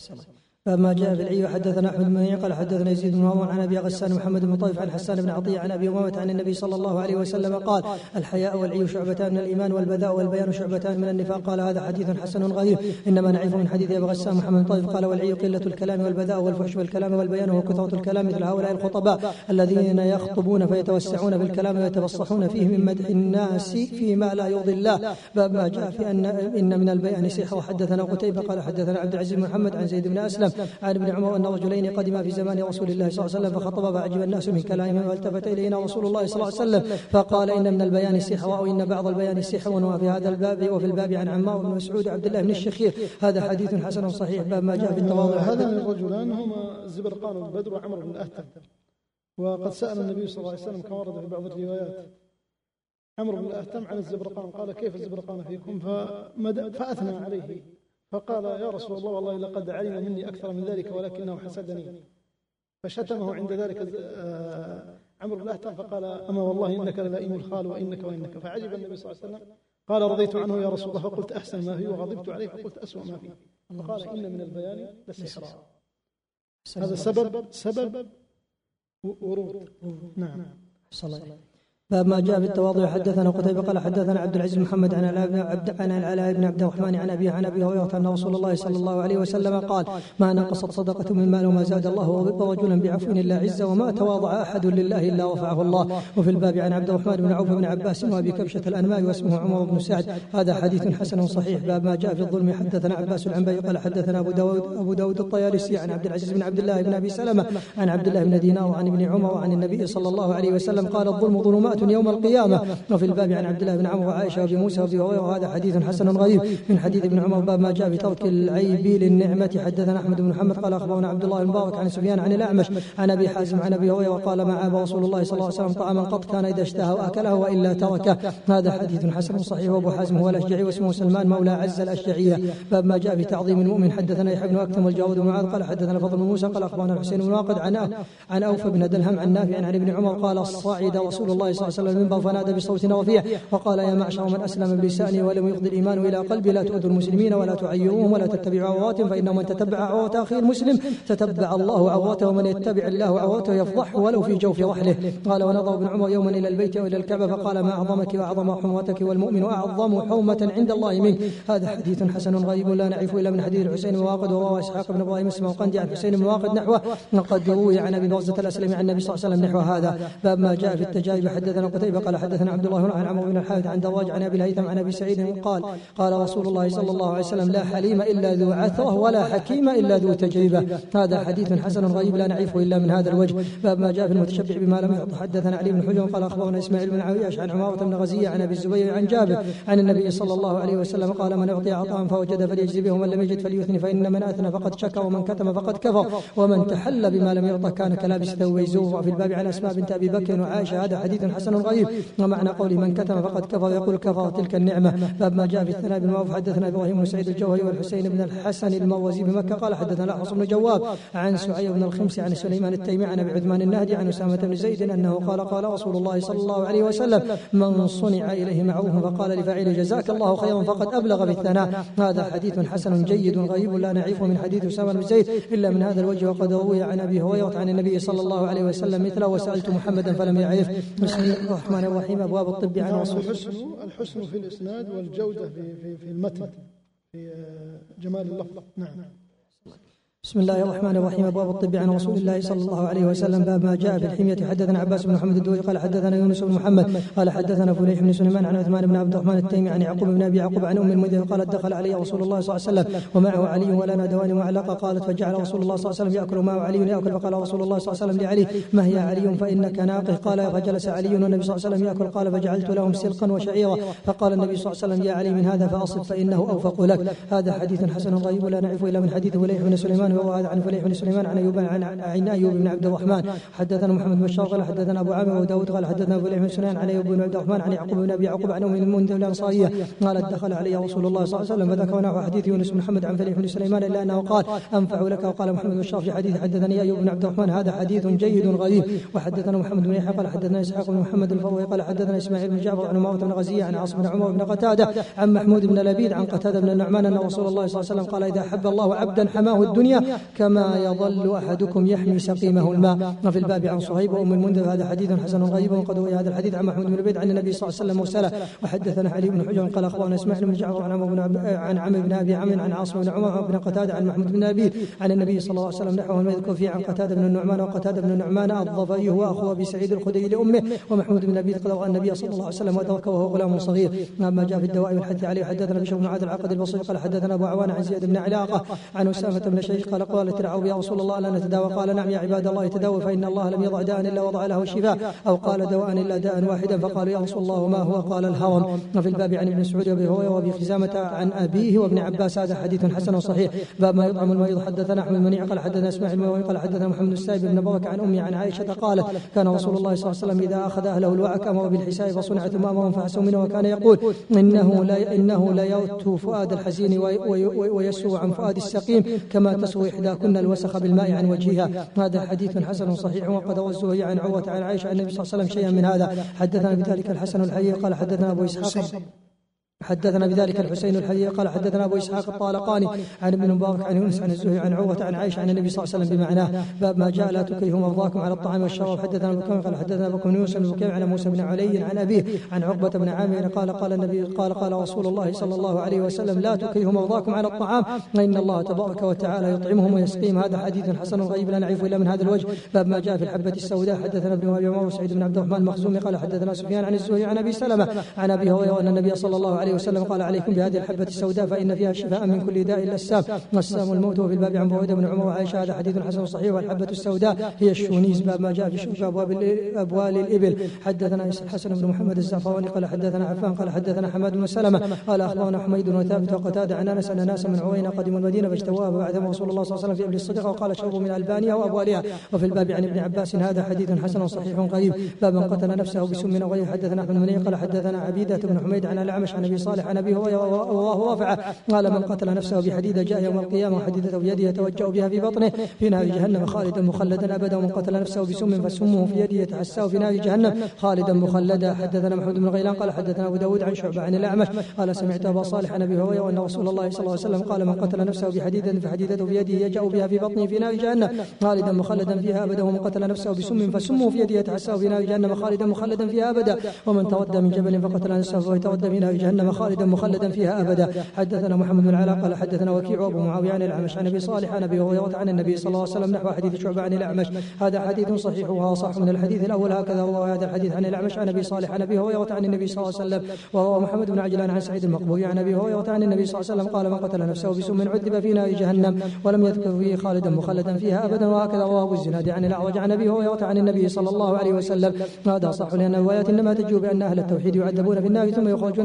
باب ما جاء في العي. حدثنا احمد بن منيع قال حدثنا يزيد بن هارون عن ابي غسان محمد بن طيف عن حسان بن عطيه عن ابي امامه عن النبي صلى الله عليه وسلم قال الحياء والعي شعبتان من الايمان والبذاء والبيان شعبتان من النفاق. قال هذا حديث حسن غريب انما نعرفه من حديث ابي غسان محمد بن طيف. قال والعي قله الكلام والبذاء والفحش والكلام والبيان وكثره الكلام مثل هؤلاء الخطباء الذين يخطبون فيتوسعون في الكلام ويتفصحون فيه من مدح الناس فيما لا يرضي الله. باب ما جاء في ان ان من البيان سحر. وحدثنا قتيبة قال حدثنا عبد العزيز بن محمد عن زيد بن اسلم عن ابن عمر أن رجلين قدما في زمان رسول الله صلى الله عليه وسلم فخطب فعجب الناس من كلامه والتفت إلينا رسول الله صلى الله عليه وسلم فقال إن من البيان سحر أو إن بعض البيان سحر. وفي هذا الباب وفي الباب عن عمار بن مسعود عبد الله بن الشخير. هذا حديث حسن صحيح. باب ما جاء في التواضع.
هذا من الرجلان هما الزبرقان والبدر وعمر بن الأهتم. وقد سأل النبي صلى الله عليه وسلم كما ورد في بعض الروايات عمر بن الأهتم عن الزبرقان قال كيف الزبرقان فيكم فأثنى عليه فقال يا رسول الله والله لقد علم مني أكثر من ذلك ولكنه حسدني. فشتمه عند ذلك عمرو بن الأهتم فقال أما والله إنك للئيم الخال وإنك وإنك. فعجب النبي صلى الله عليه وسلم قال رضيت عنه يا رسول الله فقلت أحسن ما فيه وغضبت عليه فقلت أسوأ ما فيه. فقال إن من البيان لسحرا. هذا سبب سبب ورود. نعم.
صلى الله. باب ما جاء في التواضع. حدثنا قتيبة قال حدثنا عبد العزيز محمد عن العلاء بن عبد الرحمن عن أبيه عن أبي هريرة أن رسول الله صلى الله عليه وسلم قال ما نقصت صدقة من مال وما زاد الله رجلا بعفو إلا عزة وما تواضع أحد لله إلا رفعه الله. وفي الباب عن عبد الرحمن بن عوف بن عباس وأبي كبشة الأنماء واسمه عمر بن سعد. هذا حديث حسن صحيح. باب ما جاء في الظلم. حدثنا عباس العنبري قال حدثنا أبو داود أبو داود الطيالسي عن عبد العزيز بن عبد الله بن أبي سلمة عن عبد الله بن دينار وعن ابن عمر وعن النبي صلى الله عليه وسلم قال الظلم ظلمات يوم القيامة. وفي الباب عن عبد الله بن عمرو وعائشة وابي موسى وابي هريرة. وهذا حديث حسن غريب من حديث ابن عمر. باب ما جاء في ترك العيب للنعمة. حدثنا أحمد بن محمد قال أخبرنا عبد الله المبارك عن سفيان عن الأعمش عن أبي حازم عن أبي هريرة قال ما عاب رسول الله صلى الله عليه وسلم طعاما قط كان إذا اشتهى أكله وإلا تركه. هذا حديث حسن صحيح. وأبو حازم هو الأشجعي واسمه سلمان مولى عز الأشجعية. باب ما جاء في تعظيم المؤمن. حدثنا يحيى بن أكثم والجواد بن معاذ قال حدثنا فضل بن موسى قال أخبرنا الحسين بن واقد عن عن أوف بن دلهم عن نافع عن ابن عمر قال صعد رسول الله صلى الله عليه وسلم المنبر فنادى بصوت رفيع وقال يا معشر من أسلم بلسانه ولم يفض الإيمان إلى قلبه لا تؤذوا المسلمين ولا تعيروهم ولا تتبعوا عوراتهم فإن من تتبع عورات أخيه المسلم تتبع الله عورته ومن يتبع الله عورته يفضحه ولو في جوف رحله. قال ونظر ابن عمر يوما إلى البيت وإلى الكعبة فقال ما أعظمك وأعظم حرمتك والمؤمن أعظم حرمة عند الله منك. هذا حديث حسن غريب لا نعرفه إلا من حديث الحسين بن واقد ورواه إسحاق بن إبراهيم السمرقندي عن حسين بن واقد نحوه وقد روي عن أبي برزة الأسلمي عن النبي صلى الله عليه وسلم نحو هذا. باب ما جاء في التجارب. حدثنا قتيبة قال حدثنا عبد الله عن عمرو بن الحارث عن دراج عن أبي الهيثم عن أبي سعيد قال قال رسول الله صلى الله عليه وسلم لا حليم إلا ذو عثرة ولا حكيم إلا ذو تجربة. هذا حديث حسن غريب لا نعرفه إلا من هذا الوجه. باب ما جاء في المتشبع بما لم يعط. حدثنا علي بن حجر قال أخبرنا إسماعيل بن عياش عن عمارة بن غزية عن أبي الزبير عن جابر عن النبي صلى الله عليه وسلم قال من أعطي عطاء فوجد فليجزي به ومن لم يجد فليثني فإن من أثنى فقد شكر ومن كتم فقد كفر ومن تحل بما لم يعط كان كلابس ثوب زور. وفي الباب عن أسماء بنت أبي بكر وعائشة. هذا حديث حسن حسن غريب. ومعنى قوله من كتم فقد كفر يقول كفر تلك النعمة. باب ما جاء في الثناء بالمعروف. حدثنا إبراهيم بن سعيد الجوهري والحسين بن الحسن المروزي بمكة قال حدثنا حفص بن جواب عن سعيد بن الخمس عن سليمان التيمي عن أبي عثمان النهدي عن أسامة بن زيد أنه قال قال رسول الله صلى الله عليه وسلم من صنع إليه معروف فقال لفاعله جزاك الله خيرا فقد أبلغ بالثناء. هذا حديث حسن جيد غريب لا نعرفه من حديث أسامة بن زيد إلا من هذا الوجه، وقد روي عن أبي هريرة عن النبي صلى الله عليه وسلم مثله وسألت محمدا فلم يعرف. بسم الله الرحمن الرحيم. أبواب الطب عن رسول
الحسن الحسن في الإسناد والجودة في في, في المتن في جمال اللفظ. نعم.
بسم الله الرحمن الرحيم. أبواب الطب عن رسول الله صلى الله عليه وسلم. باب ما جاء في الحمية. حدثنا عباس بن محمد الدوري قال حدثنا يونس بن محمد قال حدثنا فليح بن سليمان عن عثمان بن عبد الرحمن التيمي عن يعقوب بن أبي يعقوب عن أم المنذر قالت دخل علي رسول الله صلى الله عليه وسلم ومعه علي ولنا دوان معلقة قالت فجعل رسول الله صلى الله عليه وسلم يأكل معه علي يأكل فقال رسول الله صلى الله عليه وسلم لعلي ما هي علي فإنك ناقه قال فجلس علي والنبي صلى الله عليه وسلم يأكل قال فجعلت لهم سلقا وشعيرا فقال النبي صلى الله عليه وسلم يا علي من هذا فأصب فإنه أوفق لك. هذا حديث حسن غريب لا نعرفه إلا من حديث فليح بن سليمان وهو هذا عن فليح بن سليمان عن أيوب عن أيوب بن عبد الرحمن حدثنا محمد بن بشار قال حدثنا أبو عامر وداود قال حدثنا فليح بن سليمان عن أيوب بن عبد الرحمن عن يعقوب بن أبي يعقوب عن أم المنذر الأنصارية قالت دخل علي رسول الله صلى الله عليه وسلم فذكر نحو حديث يونس بن محمد عن فليح بن سليمان إلا أنه قال أنفع لك. وقال محمد بن بشار في حديث حدثني أيوب بن عبد الرحمن هذا حديث جيد غريب. وحدثنا محمد بن يحيى قال حدثنا إسحاق بن محمد الفروي قال حدثنا إسماعيل بن جعفر عن عمارة بن غزية عن عاصم بن عمر بن قتادة عن محمود بن لبيد عن قتادة بن النعمان أن رسول الله صلى الله عليه وسلم قال إذا أحب الله عبدا حماه الدنيا كما يظل أحدكم يحمي سقيمه الماء. وفي الباب عن صهيب وأم المنذر هذا حديث حسن غريب. وقد روي هذا الحديث عن محمود بن لبيد عن النبي صلى الله عليه وسلم مرسلا. وحدثنا علي بن حجر قال أخبرنا إسماعيل بن جعفر عن عمرو بن عن عمرو بن أبي عمرو عن عاصم بن عمر بن قتادة عن محمود بن لبيد عن النبي صلى الله عليه وسلم نحوه ما يذكر فيه عن قتادة بن النعمان. وقتادة بن النعمان الضفري هو أخو أبي سعيد الخدري لأمه. ومحمود بن لبيد قد رأى النبي صلى الله عليه وسلم وتركه وهو غلام صغير. ما جاء في الدواء والحديث عليه. حدثنا بشر بن عاد العقد البصري قال حدثنا أبو عوان عن زياد بن علاقة عن أسامة بن شريك قال قالت العرب يا رسول الله لا نتداوى قال نعم يا عباد الله تداوى فإن الله لم يضع داء إلا وضع له الشفاء أو قال دواء إلا داء واحدا فقالوا يا رسول الله وما هو قال الهرم. وفي الباب عن ابن مسعود وابي هريره وابي خزامة عن أبيه وابن عباس هذا حديث حسن صحيح. باب ما يطعم المريض. حدثنا أحمد بن منيع قال حدثنا اسماعيل بن قال حدثنا محمد السائب بن بركة عن أمي عن عائشة قالت كان رسول الله صلى الله عليه وسلم إذا أخذ أهله الوعك أمر بالحساب فصنع ثم أمرهم فحسوا منه وكان يقول إنه لا إنه لا يرتو فؤاد الحزين ويسوء عن فؤاد السقيم كما تسوي إحداكن الوسخ بالماء عن وجهها. هذا حديث حسن صحيح. وقد روى الزهري عن عروة عن عائشة عن النبي صلى الله عليه وسلم شيئا من هذا. حدثنا بذلك الحسن الحي قال حدثنا أبو إسحاق حدثنا بذلك الحسين الحديث قال حدثنا أبو إسحاق الطالقاني عن ابن مبارك عن يونس عن الزهري عن عروة عن عائشة عن النبي صلى الله عليه وسلم بمعناه. باب ما جاء لا تكرهوا مرضاكم على الطعام والشراب. حدثنا بكر قال حدثنا بكر بن يوسف بن بكير عن موسى بن علي عن أبيه عن عقبة بن عامر قال قال النبي قال قال رسول الله صلى الله عليه وسلم لا تكرهوا مرضاكم على الطعام وإن الله تبارك وتعالى يطعمهم ويسقيهم. هذا حديث حسن غريب لا نعرفه إلا من هذا الوجه. باب ما جاء في الحبة السوداء. حدثنا ابن أبي عمر وسعيد بن عبد الرحمن المخزومي قال حدثنا سفيان عن الزهري عن أبي سلمة عن أبي هريرة أن النبي صلى الله عليه وسلم قال عليكم بهذه الحبة السوداء فإن فيها شفاء من كل داء إلا السام والسام الموت. وفي الباب عن بريدة بن عمر وعائشة هذا حديث حسن صحيح. والحبة السوداء هي الشونيز. باب ما جاء في شرب أبوال الإبل. حدثنا الحسن بن محمد الزعفراني قال حدثنا عفان قال حدثنا حماد بن سلمة قال أخبرنا حميد وثابت وقتادة عن أنس أن ناسا من عوينة قدموا المدينة فاشتووها فبعثهم رسول الله صلى الله عليه وسلم في إبل الصدقة وقال شربوا من ألبانها وأبوالها. وفي الباب عن ابن عباس هذا حديث حسن صحيح قريب. باب من قتل نفسه بسم أو غيره. حدثنا أحمد بن منيع قال حدثنا عبيدة بن حميد عن الأعمش عن أبي صالح عن أبي هريرة والله رفعه قال من قتل نفسه بحديدة جاء يوم القيامة وحديدة بيده يتوجأ بها في بطنه في نار جهنم خالدا مخلدا أبدا. ومن قتل نفسه بسم فسمه في يده يتحساه في نار جهنم خالدا مخلدا. حدثنا محمود بن غيلان قال حدثنا أبو داود عن شعبة عن الأعمش قال سمعت أبا صالح عن أبي هريرة وأن رسول الله صلى الله عليه وسلم قال من قتل نفسه بحديدة فحديدة في يده يجأ بها في بطنه في نار جهنم خالدا مخلدا فيها أبدا. ومن قتل نفسه بسم فسمه في يده يتحساه في نار جهنم خالدا مخلدا فيها أبدا. ومن تودى من جبل فقتل نفسه فيتودى في نار جهنم خالدا مخلدا فيها أبدا. حدثنا محمد بن علاء قال حدثنا وكيع وابو معاوية عن الأعمش عن أبي صالح عن أبي هريرة عن النبي صلى الله عليه وسلم نحو حديث شعبة عن الأعمش. هذا حديث صحيح وأصح من الحديث الأول. هكذا روى هذا الحديث عن الأعمش عن أبي صالح عن أبي هريرة عن النبي صلى الله عليه وسلم. وروى محمد بن عجلان عن سعيد المقبوري عن أبي هريرة عن النبي صلى الله عليه وسلم قال من قتل نفسه بسم عذب في نار جهنم ولم يذكر فيه خالدا مخلدا فيها أبدا. وهكذا روى أبو الزناد عن الأعرج عن أبي هريرة عن النبي صلى الله عليه وسلم. هذا صح لأن الروايات إنما تجوب بأن أهل التوحيد يعذبون في النار ثم يخرجون منها لا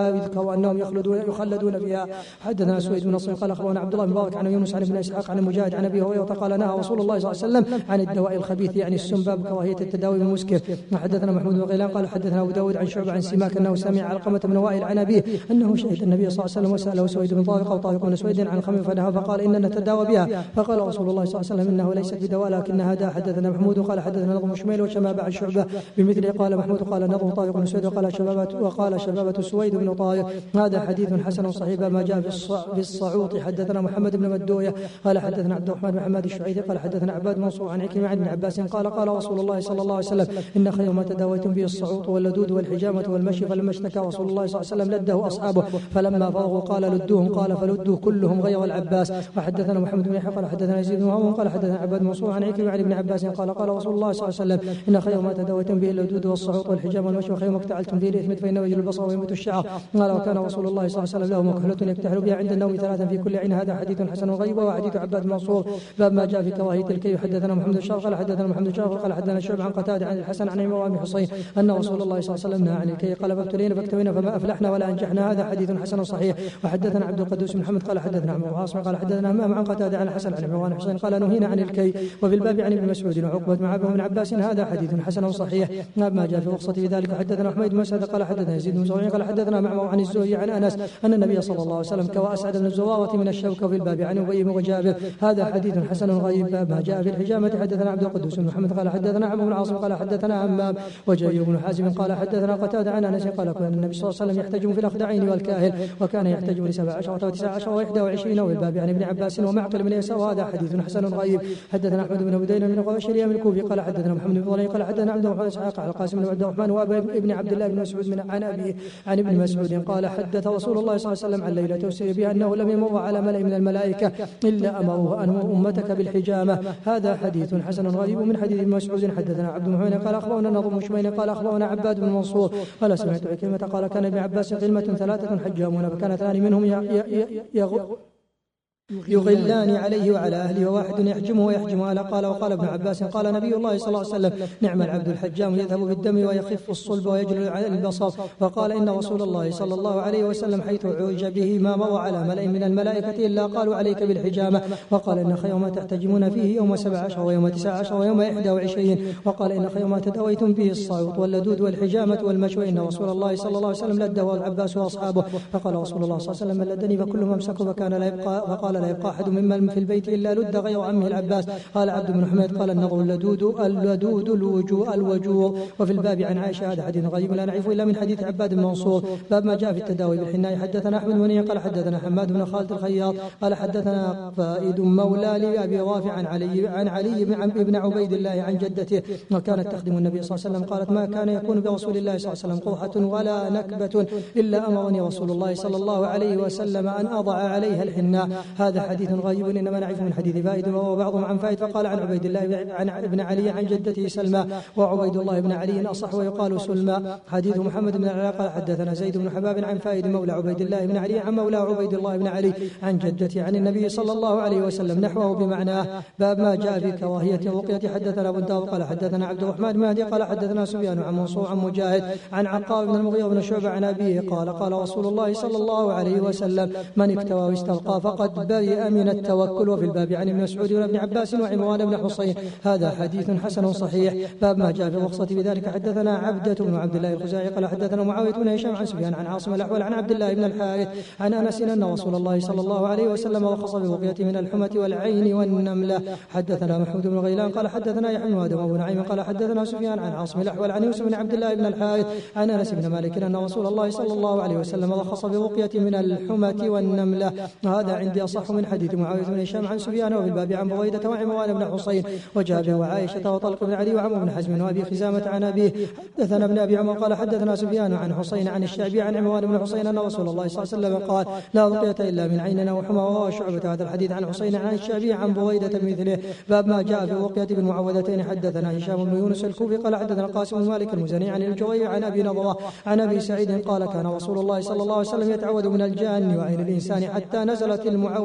وأنهم يخلدون يخلدون فيها. حدثنا سويد بن نصر قال أخبرنا عبد الله بن مبارك عن يونس عن ابن إسحاق عن المجاهد عن أبي هريرة قال نهى رسول الله صلى الله عليه وسلم عن الدواء الخبيث يعني السم باب كراهية التداوي بالمسكر. وحدثنا محمود بن غيلان قال حدثنا أبو داود عن شعبة عن سماك أنه سمع علقمة بن وائل عن أبيه أنه شهد النبي صلى الله عليه وسلم وسأله سويد بن طارق أو طارق بن سويد عن الخمر فنهى فقال إننا نتداوى بها فقال رسول الله صلى الله عليه وسلم إنه ليست بدواء لكنها داء. حدثنا محمود قال حدثنا نظم شميل وشمابة عن شعبة بمثله قال محمود قال نظم طارق بن سويد وقال شبابة وقال شبابة سويد بن طارق. هذا حديث حسن صحيح ما جاء في الصعوط. حدثنا محمد بن مدوية قال حدثنا عبد الرحمن بن حماد الشعيري قال حدثنا عباد منصور عن عكرمة عن ابن عباس قال قال رسول الله صلى الله عليه وسلم إن خير ما تداويتم به الصعوط واللدود والحجامة والمشي فلما اشتكى رسول الله صلى الله عليه وسلم لده أصحابه فلما فرغوا قال لدوهم قال فلدوا كلهم غير العباس. وحدثنا محمد بن يحيى قال حدثنا يزيد بن هارون قال حدثنا عباد منصور عن عكرمة عن ابن عباس قال قال رسول الله صلى الله عليه وسلم إن خير ما تداويتم به اللدود والصعوط والحجامة والمشي وخير ما اكتعلتم به الإثم فإنه يجل البصر وينبت الشعر. قال وكان رسول الله صلى الله عليه وسلم له مكحلة يكتحل بها عند النوم ثلاثا في كل عين. هذا حديث حسن غريب. وحديث عباد منصور باب ما جاء في كراهية الكي. حدثنا محمد الشاف قال حدثنا محمد الشاف قال حدثنا شعب عن قتادة عن الحسن عن عمران بن حصين أن رسول الله صلى الله عليه وسلم نهى عن الكي قال فابتلينا فاكتوينا فما أفلحنا ولا أنجحنا. هذا حديث حسن صحيح. وحدثنا عبد القدوس بن محمد قال حدثنا عمرو عاصم قال حدثنا همام عن قتادة عن الحسن عن عمران بن حصين قال نهينا عن الكي. وفي الباب عن ابن مسعود وعقبة مع ابن عباس. هذا حديث حسن صحيح. ما جاء في رخصة في ذلك. حدثنا حميد بن مسعود قال حدثنا يزيد بن زريع قال حدثنا معمر عن الزهري عن أنس أن النبي صلى الله عليه وسلم كوى أسعد بن الزرارة من الشوكة. في الباب عن أبي بن جابر. هذا حديث حسن غريب. ما جاء في الحجامة. حدثنا عبد القدوس بن محمد قال حدثنا عمرو بن عاصم قال حدثنا همام وجرير بن حازم قال حدثنا قتادة عن أنس قال كان النبي صلى الله عليه وسلم يحتجم في الأخدعين والكاهل وكان يحتجم لسبع عشرة وتسع عشر وإحدى وعشرين. والباب عن ابن عباس ومعقل بن يسار. وهذا حديث حسن غريب. حدثنا أحمد بن بدين بن قواشر من الكوفي قال حدثنا محمد بن ظليل قال حدثنا عبد الرحمن اسحاق على القاسم بن عبد الرحمن وابي ابن عبد الله بن مسعود من عن ابي عن ابن مسعود قال حدث رسول الله صلى الله عليه وسلم عن ليلة أسري بها أنه لم يمر على ملأ من الملائكة إلا أمروه أن أمتك بالحجامة. هذا حديث حسن غريب. من حديث ابن مسعود حدثنا عبد المعين قال أخبرنا نظم شمين قال أخبرنا عباد بن منصور قال سمعت عكرمة قال كان ابن عباس غلمة ثلاثة حجامون فكان اثنان منهم يغ يغلان عليه وعلى أهله وواحد يحجمه ويحجم أهله. قال وقال ابن عباس قال نبي الله صلى الله عليه وسلم نعم العبد الحجام يذهب بالدم ويخف الصلب ويجل البصر. فقال إن رسول الله صلى الله عليه وسلم حيث عرج به ما مر على ملأ من الملائكة إلا قالوا عليك بالحجامة. وقال إن خير ما تحتجمون فيه يوم سبع عشر ويوم تسع عشر ويوم إحدى وعشرين. وقال إن خير ما تداويتم به الصعوط واللدود والحجامة والمشوى. إن رسول الله صلى الله عليه وسلم لده العباس وأصحابه. فقال رسول الله صلى الله عليه وسلم من لدني فكل ممسك فكان لا يبقى فقال لا يبقى أحد ممن في البيت إلا لد غير عمه العباس. قال عبد بن حميد قال النظر اللدود اللدود الوجوه الوجوه. وفي الباب عن عائشة. هذا حديث غريب لا نعرفه إلا من حديث عباد بن منصور. باب ما جاء في التداوي بالحناء. حدثنا أحمد بن قال حدثنا حماد بن خالد الخياط قال حدثنا فائد مولى لأبي رافع عن علي عن علي بن عبيد الله عن جدته وكانت تخدم النبي صلى الله عليه وسلم قالت ما كان يكون برسول الله صلى الله عليه وسلم قرحة ولا نكبة إلا أمرني رسول الله صلى الله عليه وسلم أن أضع عليها الحناء. هذا حديث غريب إنما نعرف من حديث فائد وهو بعضهم عن فائد. فقال عن عبيد الله عن ابن علي عن جدته سلمى وعبيد الله بن علي أصح ويقال سلمى. حديث محمد بن علاء قال حدثنا زيد بن حباب عن فائد مولى عبيد الله بن علي عن مولى عبيد الله بن علي عن جدته عن النبي صلى الله عليه وسلم نحوه بمعناه. باب ما جاء في كراهية الرقية. حدثنا ابو داود قال حدثنا عبد الرحمن بن مهدي قال حدثنا سفيان عن منصور عن مجاهد عن عقاب بن المغيرة بن شعبة عن أبيه قال قال رسول الله صلى الله عليه وسلم من اكتوى واستلقى فقد برئ من التوكل. وفي الباب عن ابن مسعود وابن عباس وعمران بن حصين. هذا حديث حسن صحيح. باب ما جاء في الرخصة بذلك. حدثنا عبدة بن عبد الله الخزاعي قال حدثنا معاوية بن هشام عن سفيان عن عاصم الأحول عن عبد الله بن الحارث عن أنس أن رسول الله صلى الله عليه وسلم رخص بالرقية من الحمة والعين والنملة. حدثنا محمود بن غيلان قال حدثنا يحيى بن آدم وابو نعيم قال حدثنا سفيان عن عاصم الأحول عن يوسف بن عبد الله بن الحارث عن أنس بن مالك أن رسول الله صلى الله عليه وسلم رخص بالرقية من الحمة والنملة. هذا عندي أصح من حديث معاوية بن هشام عن سفيان. وفي الباب عن بريدة وعمران بن حصين وجابر وعائشة وطلق بن علي وعمر بن حزم وأبي خزامة عن أبيه. حدثنا ابن أبي عمر قال حدثنا سفيان عن حصين عن الشعبي عن عمران بن حصين أن رسول الله صلى الله عليه وسلم قال لا رقية إلا من عين أو حمى. وروى شعبة هذا الحديث عن حصين عن الشعبي عن بريدة بمثله. باب ما جاء في الرقية بالمعوذتين. حدثنا هشام بن يونس الكوفي قال حدثنا القاسم بن مالك المزني عن الجرير عن أبي نضرة عن أبي سعيد قال كان رسول الله صلى الله عليه وسلم يتعوذ من الجان وعين الإنسان حتى نزلت المعوذ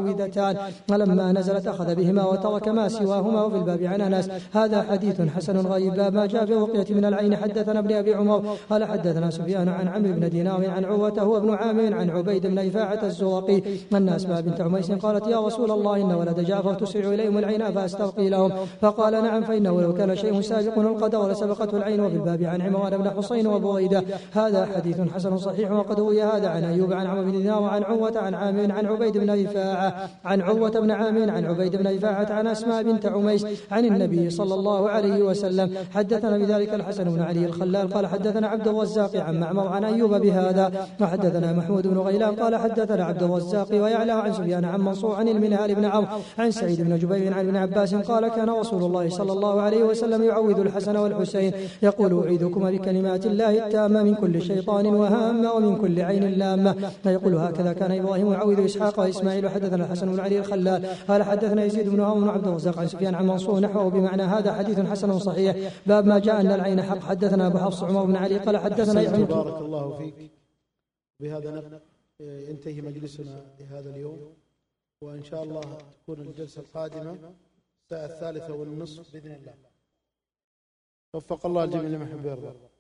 معوذتان، ولما نزلت أخذ بهما وترك ما سواهما. وفي الباب عن أنس. هذا حديث حسن غريب. باب ما جاء في الرقية من العين. حدثنا ابن أبي عمر قال حدثنا سفيان عن عمرو بن دينار عن عروة هو ابن عامر عن عبيد بن رفاعة الزرقي أن أسماء بنت عميس قالت يا رسول الله إن ولد جعفر تسرع إليهم العين فأسترقي لهم، فقال نعم فإنه لو كان شيء سابق القدر لسبقته العين. وفي الباب عن عمران بن حسين وبريدة. هذا حديث حسن صحيح. وقد روي هذا عن أيوب عن عمرو بن دينار وعن عروة عن عامر عن عبيد بن رفاعة عن عروة بن عامر عن عبيد بن رفاعة عن أسماء بنت عميس عن النبي صلى الله عليه وسلم. حدثنا بذلك الحسن بن علي الخلال قال حدثنا عبد الرزاق عن معمر عن أيوب بهذا. وحدثنا محمود بن غيلان قال حدثنا عبد الرزاق ويعلى عن سفيان عن منصور عن المنهال بن عمرو عن سعيد بن جبير عن ابن عباس قال كان رسول الله صلى الله عليه وسلم يعوذ الحسن والحسين يقول أعيذكما بكلمات الله التامة من كل شيطان وهامة ومن كل عين لامة. فيقول هكذا كان إبراهيم يعوذ إسحاق وإسماعيل. حدثنا الحسن بن علي الخلال قال حدثنا يزيد بن هارون وعبد الرزاق عن سفيان عن منصور نحوه بمعنى هذا حديث حسن صحيح. باب ما جاء أن العين حق. حدثنا أبو حفص عمر بن علي قال حدثنا
يحيى. بارك الله فيك. بهذا ينتهي مجلسنا لهذا اليوم، وإن شاء الله تكون الجلسة القادمة الساعة الثالثة والنصف بإذن الله. وفق الله الجميع لما يحب ويرضى.